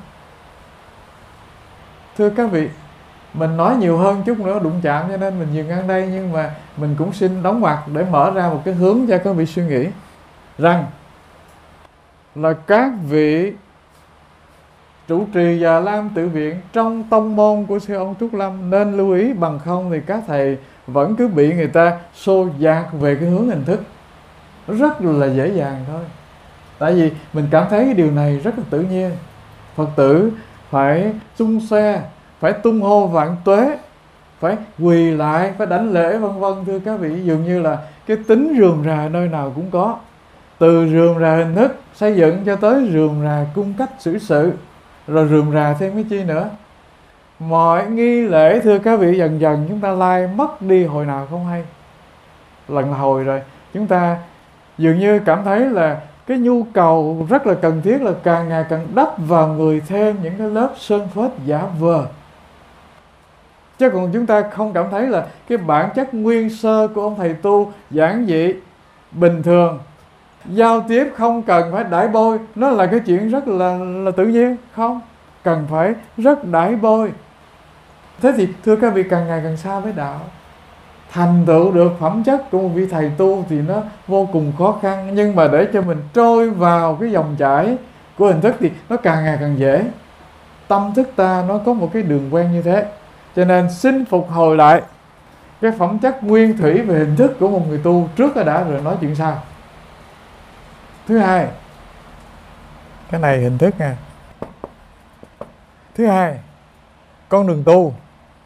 Thưa các vị, mình nói nhiều hơn chút nữa đụng chạm cho nên mình dừng ngang đây, nhưng mà mình cũng xin đóng ngoặc để mở ra một cái hướng cho các vị suy nghĩ rằng là các vị trụ trì Già Lam Tự Viện trong tông môn của sư ông Trúc Lâm nên lưu ý, bằng không thì các thầy vẫn cứ bị người ta xô dạt về cái hướng hình thức rất là dễ dàng thôi. Tại vì mình cảm thấy cái điều này rất là tự nhiên. Phật tử phải xung xe, phải tung hô vạn tuế, phải quỳ lại, phải đảnh lễ vân vân. Thưa các vị, dường như là cái tính rườm rà nơi nào cũng có, từ rườm rà hình thức xây dựng cho tới rườm rà cung cách xử sự, rồi rườm rà thêm cái chi nữa. Mọi nghi lễ, thưa các vị, dần dần chúng ta lai mất đi hồi nào không hay. Lần hồi rồi chúng ta dường như cảm thấy là cái nhu cầu rất là cần thiết là càng ngày càng đắp vào người thêm những cái lớp sơn phết giả vờ. Chứ còn chúng ta không cảm thấy là cái bản chất nguyên sơ của ông thầy tu giản dị, bình thường, giao tiếp không cần phải đãi bôi, nó là cái chuyện rất là tự nhiên, không cần phải rất đãi bôi. Thế thì thưa các vị, càng ngày càng xa với đạo, thành tựu được phẩm chất của một vị thầy tu thì nó vô cùng khó khăn. Nhưng mà để cho mình trôi vào cái dòng chảy của hình thức thì nó càng ngày càng dễ. Tâm thức ta nó có một cái đường quen như thế, cho nên xin phục hồi lại cái phẩm chất nguyên thủy về hình thức của một người tu trước đã, rồi nói chuyện sau. Thứ hai, cái này hình thức nha. Thứ hai, con đường tu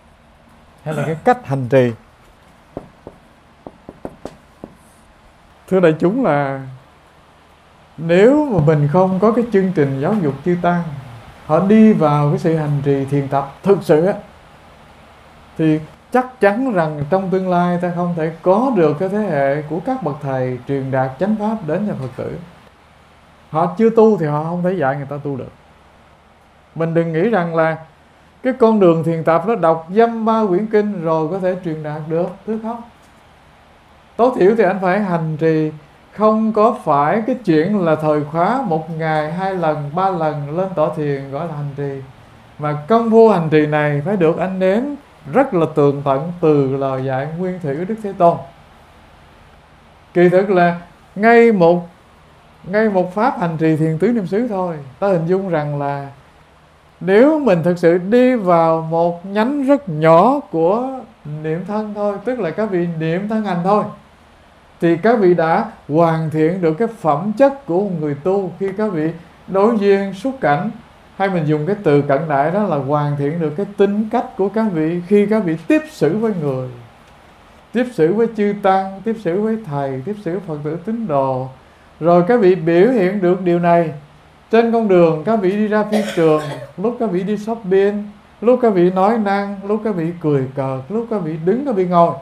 hay là cái cách hành trì. Thưa đại chúng là nếu mà mình không có cái chương trình giáo dục chư tăng, họ đi vào cái sự hành trì thiền tập thực sự á, thì chắc chắn rằng trong tương lai ta không thể có được cái thế hệ của các bậc thầy truyền đạt chánh pháp đến cho Phật tử. Họ chưa tu thì họ không thể dạy người ta tu được. Mình đừng nghĩ rằng là cái con đường thiền tập nó đọc dăm ba quyển kinh rồi có thể truyền đạt được, thứ không. Tối thiểu thì anh phải hành trì, không có phải cái chuyện là thời khóa một ngày 2 lần 3 lần lên tọa thiền gọi là hành trì, mà công phu hành trì này phải được anh nếm rất là tường tận từ lời dạy nguyên thủy của Đức Thế Tôn. Kỳ thực là ngay một pháp hành trì thiền tứ niệm xứ thôi, ta hình dung rằng là nếu mình thực sự đi vào một nhánh rất nhỏ của niệm thân thôi, tức là các vị niệm thân hành thôi, thì các vị đã hoàn thiện được cái phẩm chất của một người tu. Khi các vị đối duyên xuất cảnh, hay mình dùng cái từ cận đại đó là hoàn thiện được cái tính cách của các vị khi các vị tiếp xử với người, tiếp xử với chư tăng, tiếp xử với thầy, tiếp xử Phật tử tín đồ. Rồi các vị biểu hiện được điều này trên con đường, các vị đi ra phi trường, lúc các vị đi shopping, lúc các vị nói năng, lúc các vị cười cợt, lúc các vị đứng, các vị ngồi.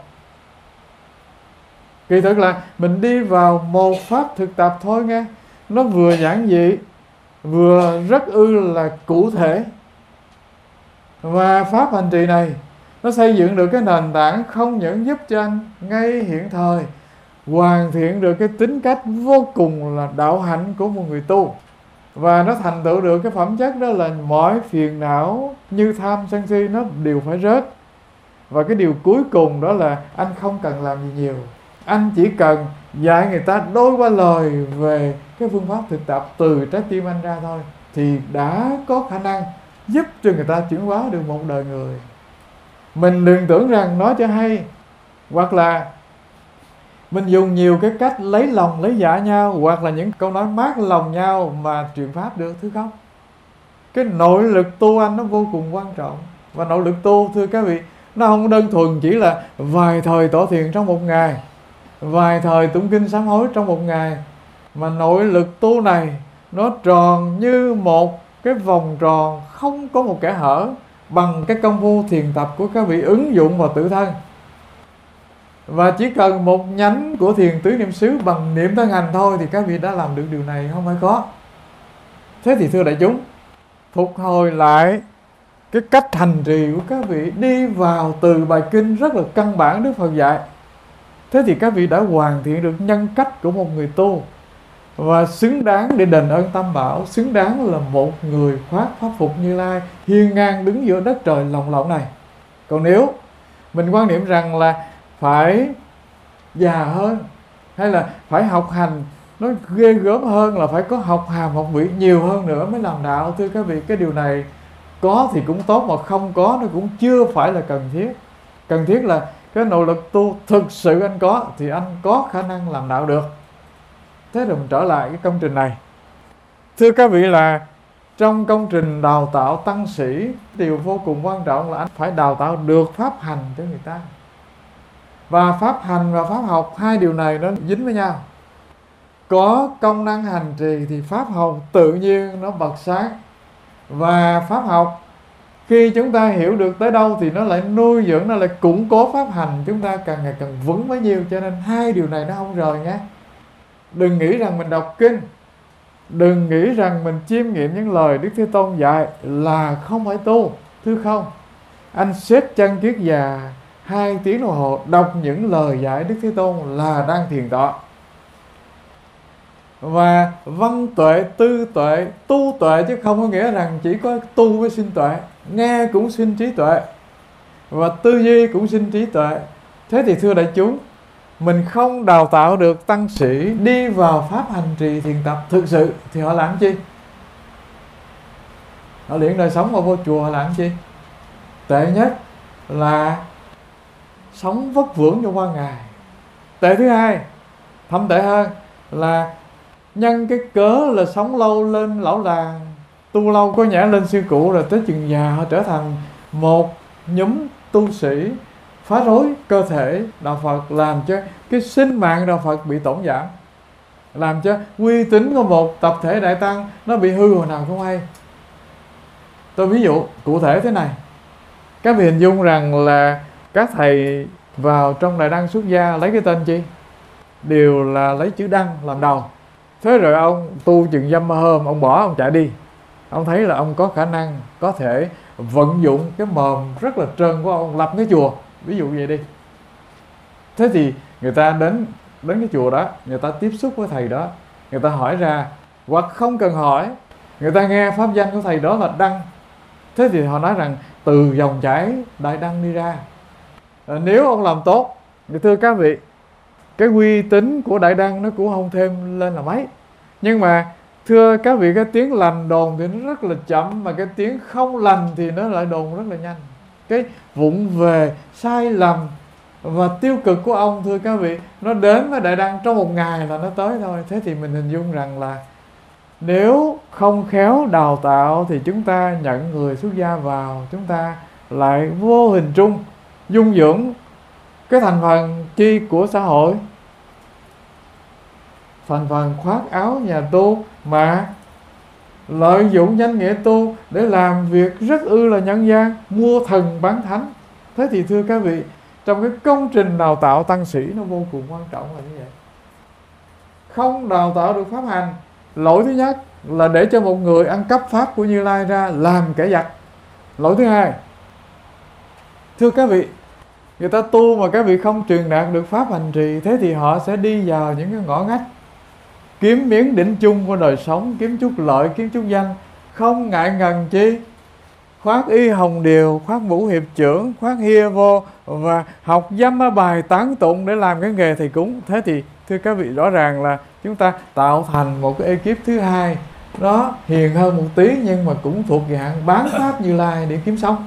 Kỳ thực là mình đi vào một pháp thực tập thôi nghe. Nó vừa giản dị, vừa rất là cụ thể. Và pháp hành trì này nó xây dựng được cái nền tảng không những giúp cho anh ngay hiện thời hoàn thiện được cái tính cách vô cùng là đạo hạnh của một người tu, và nó thành tựu được cái phẩm chất đó là mọi phiền não như tham sân si nó đều phải rớt. Và cái điều cuối cùng đó là anh không cần làm gì nhiều, anh chỉ cần dạy người ta đôi ba lời về cái phương pháp thực tập từ trái tim anh ra thôi, thì đã có khả năng giúp cho người ta chuyển hóa được một đời người. Mình đừng tưởng rằng nói cho hay, hoặc là mình dùng nhiều cái cách lấy lòng lấy dạ nhau, hoặc là những câu nói mát lòng nhau mà truyền pháp được, thứ không. Cái nội lực tu anh nó vô cùng quan trọng. Và nội lực tu, thưa các vị, nó không đơn thuần chỉ là vài thời tọa thiền trong một ngày, vài thời tụng kinh sám hối trong một ngày, mà nội lực tu này nó tròn như một cái vòng tròn không có một kẽ hở, bằng cái công phu thiền tập của các vị ứng dụng vào tự thân. Và chỉ cần một nhánh của thiền tứ niệm xứ bằng niệm thân hành thôi thì các vị đã làm được điều này, không phải khó. Thế thì thưa đại chúng, phục hồi lại cái cách hành trì của các vị đi vào từ bài kinh rất là căn bản Đức Phật dạy. Thế thì các vị đã hoàn thiện được nhân cách của một người tu, và xứng đáng để đền ơn Tam Bảo, xứng đáng là một người khoác pháp phục Như Lai, hiên ngang đứng giữa đất trời lồng lộng này. Còn nếu mình quan niệm rằng là phải già hơn, hay là phải học hành nó ghê gớm hơn, là phải có học hàm học vị nhiều hơn nữa mới làm đạo, thưa các vị, cái điều này có thì cũng tốt, mà không có nó cũng chưa phải là cần thiết. Cần thiết là cái nội lực tu thực sự anh có thì anh có khả năng làm đạo được. Thế rồi mình trở lại cái công trình này. Thưa các vị, là trong công trình đào tạo tăng sĩ, điều vô cùng quan trọng là anh phải đào tạo được pháp hành cho người ta. Và pháp hành và pháp học, hai điều này nó dính với nhau. Có công năng hành trì thì pháp học tự nhiên nó bật sáng. Và pháp học khi chúng ta hiểu được tới đâu thì nó lại nuôi dưỡng, nó lại củng cố pháp hành, chúng ta càng ngày càng vững bấy nhiêu. Cho nên hai điều này nó không rời nhé. Đừng nghĩ rằng mình đọc kinh, đừng nghĩ rằng mình chiêm nghiệm những lời Đức Thế Tôn dạy là không phải tu. Thưa không, anh xếp chân kiết già 2 tiếng đồng hồ đọc những lời dạy Đức Thế Tôn là đang thiền tọa. Và văn tuệ, tư tuệ, tu tuệ, chứ không có nghĩa rằng chỉ có tu với sinh tuệ. Nghe cũng sinh trí tuệ, và tư duy cũng sinh trí tuệ. Thế thì thưa đại chúng, mình không đào tạo được tăng sĩ đi vào pháp hành trì thiền tập thực sự thì họ làm chi? Họ luyện đời sống mà vô chùa họ làm chi? Tệ nhất là sống vất vưởng cho qua ngày. Tệ thứ hai, thậm tệ hơn, là nhân cái cớ là sống lâu lên lão làng, tu lâu có nhã lên sư cụ, rồi tới chừng già họ trở thành một nhóm tu sĩ phá rối cơ thể đạo Phật, làm cho cái sinh mạng đạo Phật bị tổn giảm. làm cho uy tín của một tập thể đại tăng nó bị hư hồi nào không hay. Tôi ví dụ cụ thể thế này. Các vị hình dung rằng là các thầy vào trong đại đăng xuất gia lấy cái tên chi? Đều là lấy chữ đăng làm đầu. Thế rồi ông tu chừng dăm ba hôm, ông bỏ, ông chạy đi. Ông thấy là ông có khả năng có thể vận dụng cái mồm rất là trơn của ông lập cái chùa, ví dụ vậy đi. Thế thì người ta đến cái chùa đó, người ta tiếp xúc với thầy đó, người ta hỏi ra, hoặc không cần hỏi, người ta nghe pháp danh của thầy đó là đăng. Thế thì họ nói rằng từ dòng chảy đại đăng đi ra. Nếu ông làm tốt, thưa các vị, cái uy tín của đại đăng nó cũng không thêm lên là mấy. Nhưng mà thưa các vị, cái tiếng lành đồn thì nó rất là chậm, mà cái tiếng không lành thì nó lại đồn rất là nhanh. Cái vụng về, sai lầm và tiêu cực của ông, thưa các vị, nó đến với đại đăng trong một ngày là nó tới thôi. Thế thì mình hình dung rằng là nếu không khéo đào tạo thì chúng ta nhận người xuất gia vào, chúng ta lại vô hình trung dung dưỡng cái thành phần chi của xã hội, thành phần khoác áo nhà tu, mà lợi dụng danh nghĩa tu để làm việc rất là nhân gian, mua thần bán thánh. Thế thì thưa các vị, trong cái công trình đào tạo tăng sĩ nó vô cùng quan trọng là như vậy. Không đào tạo được pháp hành, lỗi thứ nhất là để cho một người ăn cắp pháp của Như Lai ra làm kẻ giặc. Lỗi thứ hai, thưa các vị, người ta tu mà các vị không truyền đạt được pháp hành trì, thế thì họ sẽ đi vào những cái ngõ ngách, kiếm miếng đỉnh chung của đời sống, kiếm chút lợi, kiếm chút danh, không ngại ngần chi khoác y hồng điều, khoác mũ hiệp trưởng, khoác hia vô và học dăm bài tán tụng để làm cái nghề thầy cúng. Thế thì thưa các vị, rõ ràng là chúng ta tạo thành một cái ekip thứ hai, nó hiền hơn một tí nhưng mà cũng thuộc dạng bán pháp Như Lai để kiếm sống.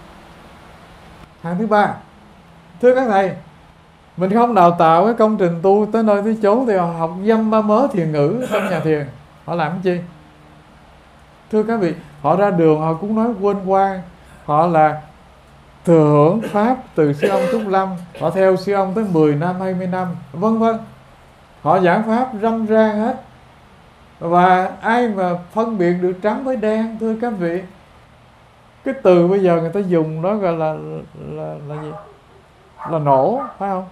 Hàng thứ ba, thưa các thầy, mình không đào tạo cái công trình tu tới nơi tới chốn thì họ học dăm ba mớ thiền ngữ trong nhà thiền. Họ làm cái chi? Thưa các vị, họ ra đường họ cũng nói quên quang. Họ là thừa hưởng pháp từ sư ông Trúc Lâm, họ theo sư ông tới 10 năm 20 năm, vân vân. Họ giảng pháp râm ran hết. Và ai mà phân biệt được trắng với đen, thưa các vị, cái từ bây giờ người ta dùng đó gọi là gì? Là nổ, phải không?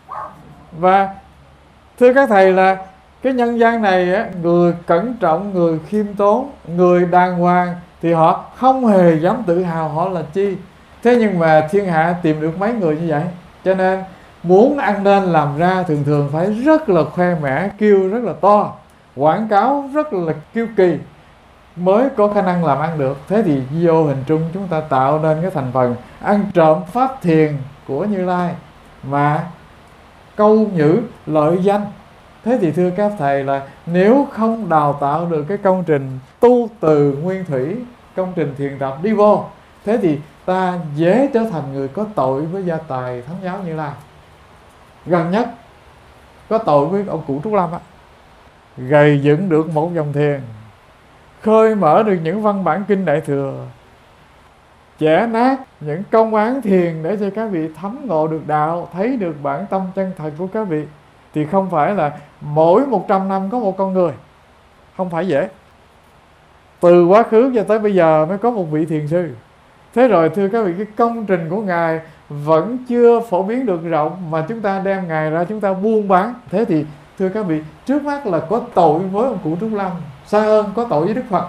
Và thưa các thầy, là cái nhân gian này á, người cẩn trọng, người khiêm tốn, người đàng hoàng thì họ không hề dám tự hào họ là chi. Thế nhưng mà thiên hạ tìm được mấy người như vậy, cho nên muốn ăn nên làm ra thường thường phải rất là khoe mẽ, kêu rất là to, quảng cáo rất là kiêu kỳ mới có khả năng làm ăn được. Thế thì vô hình trung chúng ta tạo nên cái thành phần ăn trộm pháp thiền của Như Lai mà câu nhữ lợi danh. Thế thì thưa các thầy, là nếu không đào tạo được cái công trình tu từ nguyên thủy, công trình thiền tập đi vô, thế thì ta dễ trở thành người có tội với gia tài Thánh giáo Như Lai. Gần nhất có tội với ông cụ Trúc Lâm á, gầy dựng được một dòng thiền, khơi mở được những văn bản kinh Đại Thừa, chẻ nát những công án thiền để cho các vị thấm ngộ được đạo, thấy được bản tâm chân thật của các vị. Thì không phải là mỗi 100 năm có một con người, không phải dễ. Từ quá khứ cho tới bây giờ mới có một vị thiền sư. Thế rồi thưa các vị, cái công trình của Ngài vẫn chưa phổ biến được rộng, mà chúng ta đem Ngài ra chúng ta buôn bán. Thế thì thưa các vị, trước mắt là có tội với ông cụ Trúc Lâm, xa hơn có tội với Đức Phật.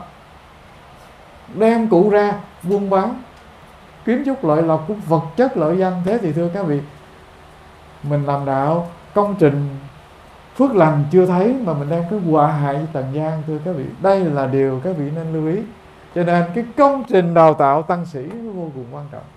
Đem cụ ra buôn bán, kiếm chút lợi lộc của vật chất lợi danh. Thế thì thưa các vị, mình làm đạo, công trình phước lành chưa thấy mà mình đem cái họa hại với trần gian. Thưa các vị, đây là điều các vị nên lưu ý. Cho nên cái công trình đào tạo tăng sĩ nó vô cùng quan trọng.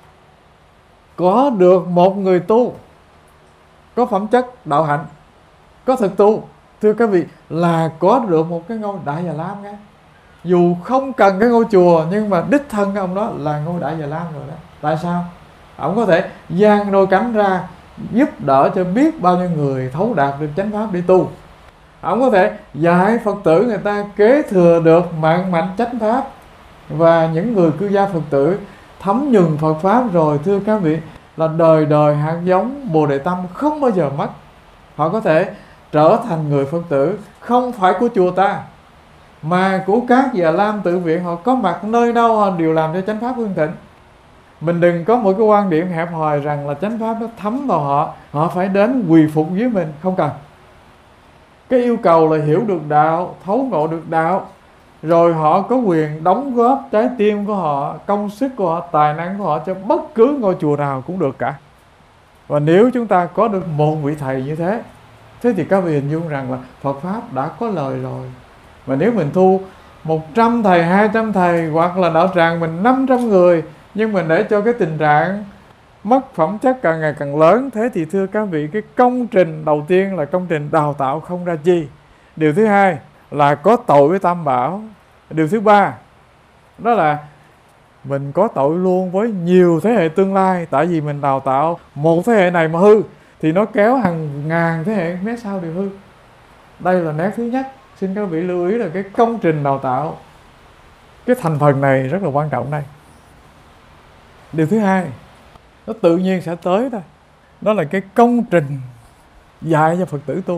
Có được một người tu có phẩm chất đạo hạnh, có thực tu, thưa các vị, là có được một cái ngôi Đại Già Lam nghe. Dù không cần cái ngôi chùa, nhưng mà đích thân cái ông đó là ngôi Đại Già Lam rồi đó. Tại sao? Ông có thể dang đôi cánh ra giúp đỡ cho biết bao nhiêu người thấu đạt được chánh pháp để tu. Ông có thể dạy Phật tử người ta kế thừa được mạng mạnh chánh pháp, và những người cư gia Phật tử thấm nhuần Phật pháp rồi, thưa các vị, là đời đời hạt giống Bồ Đề Tâm không bao giờ mất. Họ có thể trở thành người Phật tử không phải của chùa ta mà của các Già Lam tự viện, họ có mặt nơi đâu họ đều làm cho chánh pháp hưng thịnh. Mình đừng có một cái quan điểm hẹp hòi rằng là chánh pháp nó thấm vào họ, họ phải đến quỳ phục với mình, không cần. Cái yêu cầu là hiểu được đạo, thấu ngộ được đạo, rồi họ có quyền đóng góp trái tim của họ, công sức của họ, tài năng của họ cho bất cứ ngôi chùa nào cũng được cả. Và nếu chúng ta có được một vị thầy như thế, thế thì các vị hình dung rằng là Phật Pháp đã có lời rồi. Mà nếu mình thu 100 thầy, 200 thầy, hoặc là đạo tràng mình 500 người, nhưng mình để cho cái tình trạng mất phẩm chất càng ngày càng lớn, thế thì thưa các vị, cái công trình đầu tiên là công trình đào tạo không ra chi. Điều thứ hai là có tội với Tam Bảo. Điều thứ ba đó là mình có tội luôn với nhiều thế hệ tương lai. Tại vì mình đào tạo một thế hệ này mà hư thì nó kéo hàng ngàn thế hệ mé sau đều hư. Đây là nét thứ nhất. Xin các vị lưu ý là cái công trình đào tạo, cái thành phần này rất là quan trọng đây. Điều thứ hai, nó tự nhiên sẽ tới thôi, đó là cái công trình dạy cho Phật tử tu.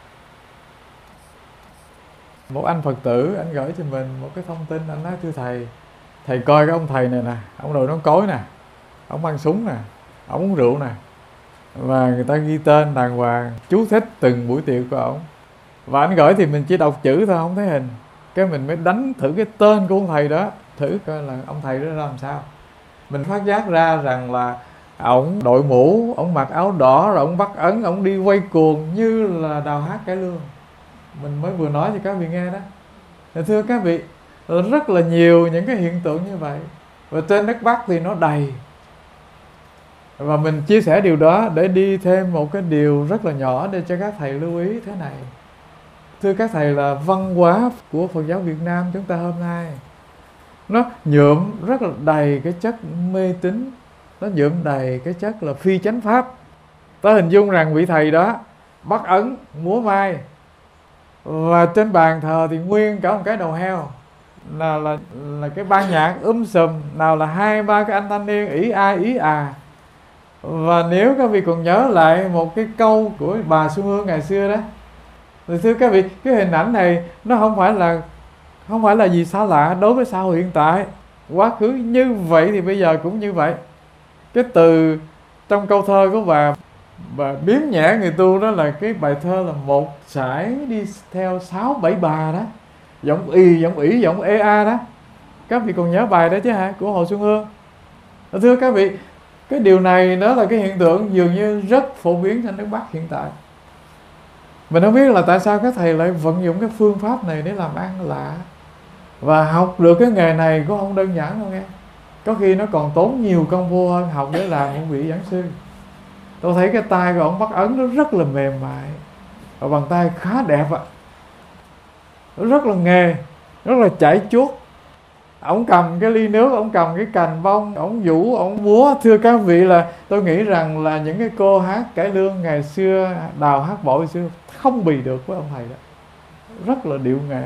Một anh Phật tử, anh gửi cho mình một cái thông tin, anh nói: thưa thầy, thầy coi cái ông thầy này nè, ông đội nón cối nè, ông mang súng nè, ông uống rượu nè, và người ta ghi tên đàng hoàng, chú thích từng buổi tiệc của ông. Và anh gửi thì mình chỉ đọc chữ thôi, không thấy hình. Cái mình mới đánh thử cái tên của ông thầy đó, thử coi là ông thầy đó ra làm sao. Mình phát giác ra rằng là ổng đội mũ, ổng mặc áo đỏ, rồi ổng bắt ấn, ổng đi quay cuồng như là Đào Hát Cải Lương. Mình mới vừa nói cho các vị nghe đó. Thì thưa các vị, rất là nhiều những cái hiện tượng như vậy. Và trên đất Bắc thì nó đầy. Và mình chia sẻ điều đó để đi thêm một cái điều rất là nhỏ để cho các thầy lưu ý thế này. Thưa các thầy, là văn hóa của Phật giáo Việt Nam chúng ta hôm nay nó nhuộm rất là đầy cái chất mê tín, nó nhuộm đầy cái chất là phi chánh pháp. Ta hình dung rằng vị thầy đó bắt ấn, múa mai, và trên bàn thờ thì nguyên cả một cái đầu heo, nào là cái ban nhạc sùm, nào là 2-3 cái anh thanh niên ỷ a ý à. Và nếu các vị còn nhớ lại một cái câu của bà Xuân Hương ngày xưa đó, thì thưa các vị, cái hình ảnh này nó không phải là gì xa lạ đối với xã hội hiện tại. Quá khứ như vậy thì bây giờ cũng như vậy. Cái từ trong câu thơ của bà biếm nhẹ người tu đó là cái bài thơ là một sải đi theo 6-7 bà đó, giọng y, giọng ỷ, giọng ê a đó. Các vị còn nhớ bài đó chứ hả, của Hồ Xuân Hương. Thưa các vị, cái điều này đó là cái hiện tượng dường như rất phổ biến trên nước Bắc hiện tại. Mình không biết là tại sao các thầy lại vận dụng cái phương pháp này để làm ăn lạ. Và học được cái nghề này cũng không đơn giản đâu nghe. Có khi nó còn tốn nhiều công phu hơn học để làm một vị giảng sư. Tôi thấy cái tay của ông bắt ấn nó rất là mềm mại, và bàn tay khá đẹp ạ. Nó rất là nghề, rất là chảy chuốt. Ông cầm cái ly nước, ông cầm cái cành bông, ông vũ, ông múa. Thưa các vị, là tôi nghĩ rằng là những cái cô hát cải lương ngày xưa, đào hát bội xưa, không bì được với ông thầy đó. Rất là điệu nghệ.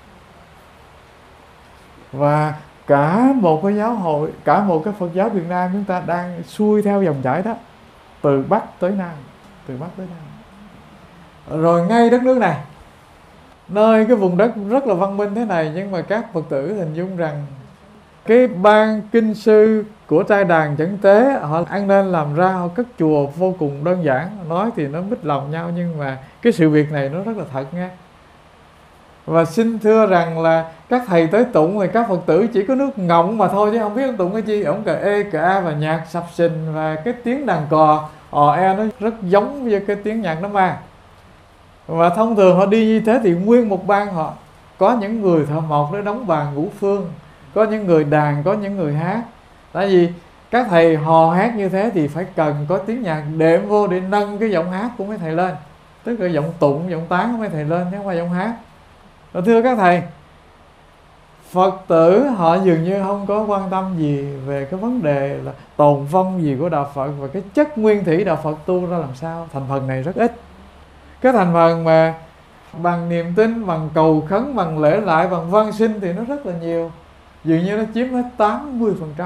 Và cả một cái giáo hội, cả một cái Phật giáo Việt Nam chúng ta đang xuôi theo dòng chảy đó, từ Bắc tới Nam, từ Bắc tới Nam. Rồi ngay đất nước này, nơi cái vùng đất rất là văn minh thế này, nhưng mà các Phật tử hình dung rằng cái ban kinh sư của trai đàn chẩn tế họ ăn nên làm ra, họ cất chùa vô cùng đơn giản. Nói thì nó mít lòng nhau, nhưng mà cái sự việc này nó rất là thật nha. Và xin thưa rằng là các thầy tới tụng thì các Phật tử chỉ có nước ngọng mà thôi, chứ không biết ông tụng cái chi. Ông cờ ê cờ a và nhạc sập sình, và cái tiếng đàn cò e nó rất giống với cái tiếng nhạc nó mang. Và thông thường họ đi như thế thì nguyên một ban họ có những người thợ mộc để đóng bàn ngũ phương, có những người đàn, có những người hát. Tại vì các thầy hò hát như thế thì phải cần có tiếng nhạc đệm vô để nâng cái giọng hát của mấy thầy lên, tức là giọng tụng, giọng tán của mấy thầy lên, chứ không phải giọng hát. Và thưa các thầy, Phật tử họ dường như không có quan tâm gì về cái vấn đề là tồn vong gì của đạo Phật, và cái chất nguyên thủy đạo Phật tu ra làm sao. Thành phần này rất ít. Cái thành phần mà bằng niềm tin, bằng cầu khấn, bằng lễ lại, bằng văn sinh thì nó rất là nhiều. Dường như nó chiếm hết 80%.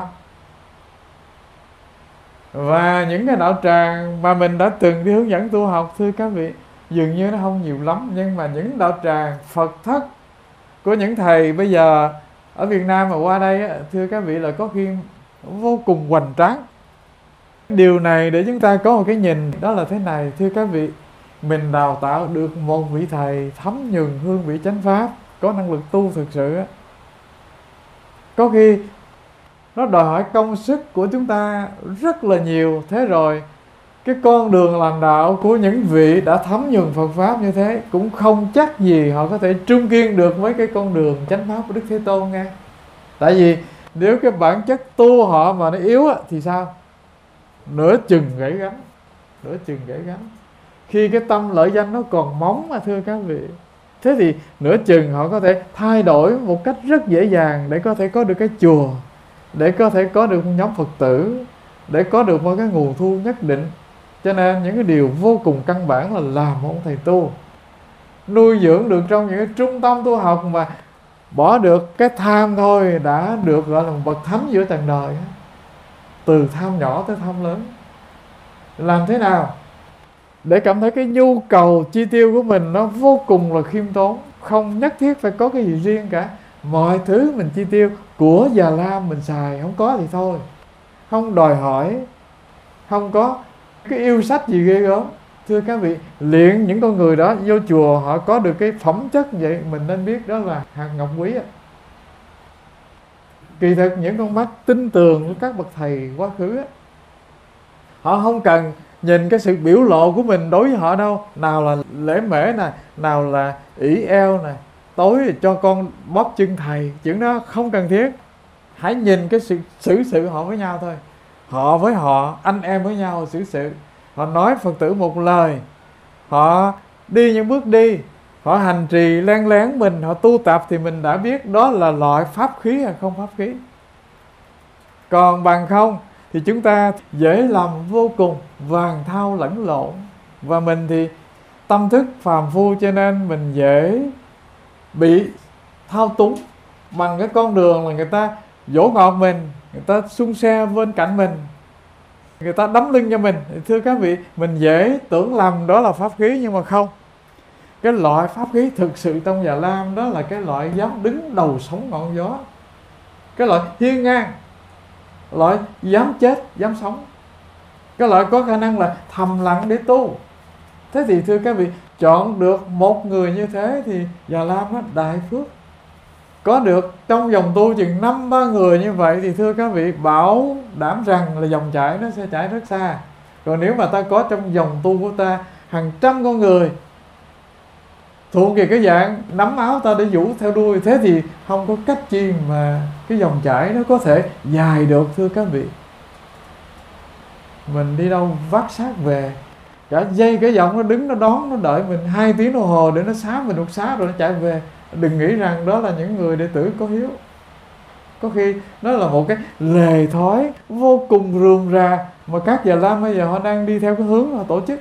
Và những cái đạo tràng mà mình đã từng đi hướng dẫn tu học, thưa các vị, dường như nó không nhiều lắm, nhưng mà những đạo tràng Phật thất của những thầy bây giờ ở Việt Nam mà qua đây á, thưa các vị, là có khi vô cùng hoành tráng. Điều này để chúng ta có một cái nhìn đó là thế này, thưa các vị, mình đào tạo được một vị thầy thấm nhuần hương vị chánh pháp, có năng lực tu thực sự á, có khi nó đòi hỏi công sức của chúng ta rất là nhiều. Thế rồi cái con đường làm đạo của những vị đã thấm nhuần Phật pháp như thế cũng không chắc gì họ có thể trung kiên được với cái con đường chánh pháp của Đức Thế Tôn nghe. Tại vì nếu cái bản chất tu họ mà nó yếu á, thì sao? Nửa chừng gãy gánh, nửa chừng gãy gánh. Khi cái tâm lợi danh nó còn móng mà thưa các vị, thế thì nửa chừng họ có thể thay đổi một cách rất dễ dàng để có thể có được cái chùa, để có thể có được một nhóm Phật tử, để có được một cái nguồn thu nhất định. Cho nên những cái điều vô cùng căn bản là làm một thầy tu, nuôi dưỡng được trong những cái trung tâm tu học mà bỏ được cái tham thôi đã được gọi là một bậc thánh giữa trần đời. Từ tham nhỏ tới tham lớn. Làm thế nào để cảm thấy cái nhu cầu chi tiêu của mình nó vô cùng là khiêm tốn, không nhất thiết phải có cái gì riêng cả, mọi thứ mình chi tiêu, của Già Lam mình xài, không có thì thôi, không đòi hỏi, không có cái yêu sách gì ghê gớm. Thưa các vị, luyện những con người đó vô chùa họ có được cái phẩm chất vậy, mình nên biết đó là hạt ngọc quý á. Kỳ thực những con mắt tin tường của các bậc thầy quá khứ á, họ không cần nhìn cái sự biểu lộ của mình đối với họ đâu. Nào là lễ mễ nè, nào là ỷ eo nè, tối cho con bóp chân thầy, chuyện đó không cần thiết. Hãy nhìn cái sự xử sự họ với nhau thôi. Họ với họ, anh em với nhau xử sự. Họ nói Phật tử một lời, họ đi những bước đi, họ hành trì len lén mình, họ tu tập thì mình đã biết đó là loại pháp khí hay không pháp khí. Còn bằng không thì chúng ta dễ làm vô cùng, vàng thao lẫn lộn. Và mình thì tâm thức phàm phu, cho nên mình dễ bị thao túng bằng cái con đường là người ta dỗ ngọt mình, người ta xung xe bên cạnh mình, người ta đấm lưng cho mình. Thưa các vị, mình dễ tưởng lầm đó là pháp khí, nhưng mà không. Cái loại pháp khí thực sự trong Già Lam đó là cái loại dám đứng đầu sóng ngọn gió, cái loại hiên ngang, loại dám chết dám sống, cái loại có khả năng là thầm lặng để tu. Thế thì thưa các vị, chọn được một người như thế thì Già Lam nó đại phước. Có được trong dòng tu chừng 5-3 người như vậy thì thưa các vị, bảo đảm rằng là dòng chảy nó sẽ chảy rất xa. Còn nếu mà ta có trong dòng tu của ta hàng trăm con người thuộc về cái dạng nắm áo ta để vũ theo đuôi, thế thì không có cách chi mà cái dòng chảy nó có thể dài được. Thưa các vị, mình đi đâu vác xác về, cả dây cái dòng nó đứng nó đón, nó đợi mình 2 tiếng đồng hồ để nó xá mình một xá rồi nó chạy về. Đừng nghĩ rằng đó là những người đệ tử có hiếu. Có khi nó là một cái lề thói vô cùng rườm rà mà các Già Lam bây giờ họ đang đi theo cái hướng họ tổ chức.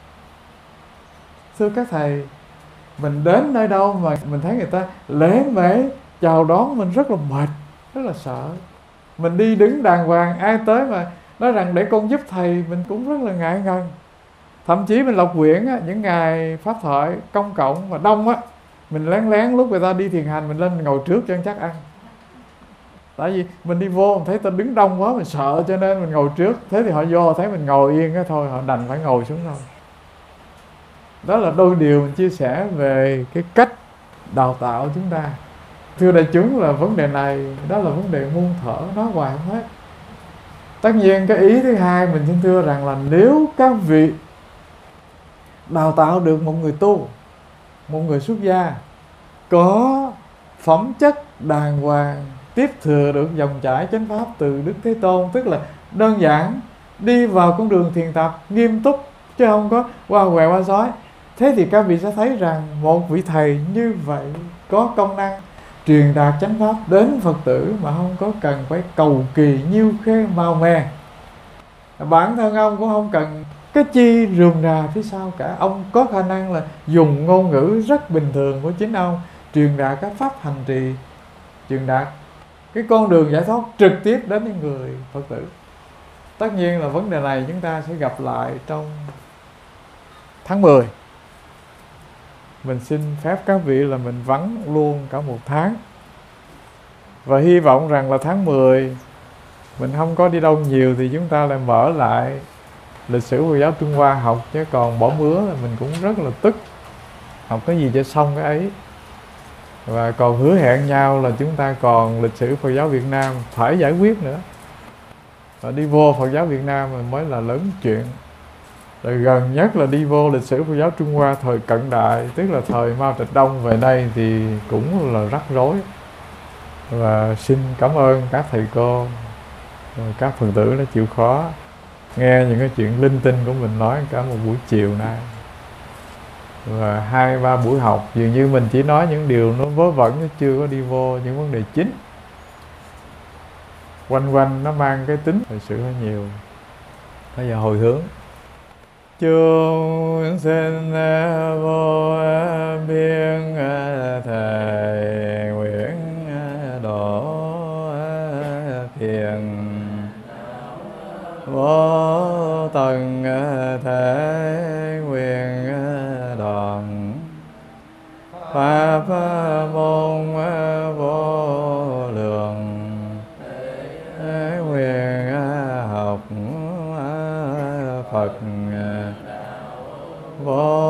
Thưa các thầy, mình đến nơi đâu mà mình thấy người ta lễ mễ chào đón mình rất là mệt, rất là sợ. Mình đi đứng đàng hoàng, ai tới mà nói rằng để con giúp thầy, mình cũng rất là ngại ngần. Thậm chí mình lộc quyển á, những ngày pháp thoại công cộng và đông á, mình lén lén lúc người ta đi thiền hành, mình lên mình ngồi trước cho ăn chắc ăn. Tại vì mình đi vô mình thấy ta đứng đông quá, mình sợ cho nên mình ngồi trước. Thế thì họ vô thấy mình ngồi yên á, thôi họ đành phải ngồi xuống thôi. Đó là đôi điều mình chia sẻ về cái cách đào tạo chúng ta. Thưa đại chúng, là vấn đề này đó là vấn đề muôn thở, nói hoài không hết. Tất nhiên cái ý thứ hai mình xin thưa rằng là nếu các vị đào tạo được một người tu, một người xuất gia có phẩm chất đàng hoàng, tiếp thừa được dòng chảy chánh pháp từ Đức Thế Tôn, tức là đơn giản đi vào con đường thiền tập nghiêm túc chứ không có qua quẹo qua sói, thế thì các vị sẽ thấy rằng một vị thầy như vậy có công năng truyền đạt chánh pháp đến Phật tử mà không có cần phải cầu kỳ nhiêu khê màu mè. Bản thân ông cũng không cần cái chi rườm rà phía sau cả. Ông có khả năng là dùng ngôn ngữ rất bình thường của chính ông truyền đạt các pháp hành trì, truyền đạt cái con đường giải thoát trực tiếp đến những người Phật tử. Tất nhiên là vấn đề này chúng ta sẽ gặp lại trong tháng 10. mình xin phép các vị là mình vắng luôn cả một tháng. Và hy vọng rằng là tháng 10 mình không có đi đâu nhiều thì chúng ta lại mở lại lịch sử Phật giáo Trung Hoa học, chứ còn bỏ bữa là mình cũng rất là tức. Học cái gì cho xong cái ấy. Và còn hứa hẹn nhau là chúng ta còn lịch sử Phật giáo Việt Nam phải giải quyết nữa. Và đi vô Phật giáo Việt Nam mới là lớn chuyện. Rồi gần nhất là đi vô lịch sử Phật giáo Trung Hoa thời cận đại, tức là thời Mao Trạch Đông về đây thì cũng là rắc rối. Và xin cảm ơn các thầy cô, các Phật tử đã chịu khó nghe những cái chuyện linh tinh của mình nói cả một buổi chiều nay. Và 2-3 buổi học dường như mình chỉ nói những điều nó vớ vẩn, nó chưa có đi vô những vấn đề chính. Quanh quanh nó mang cái tính thời sự hơi nhiều. Bây giờ hồi hướng. Chúng sinh vô biên thầy nguyện độ phiền vô tận thể nguyện đoàn pháp môn vô lượng nguyện học Phật vô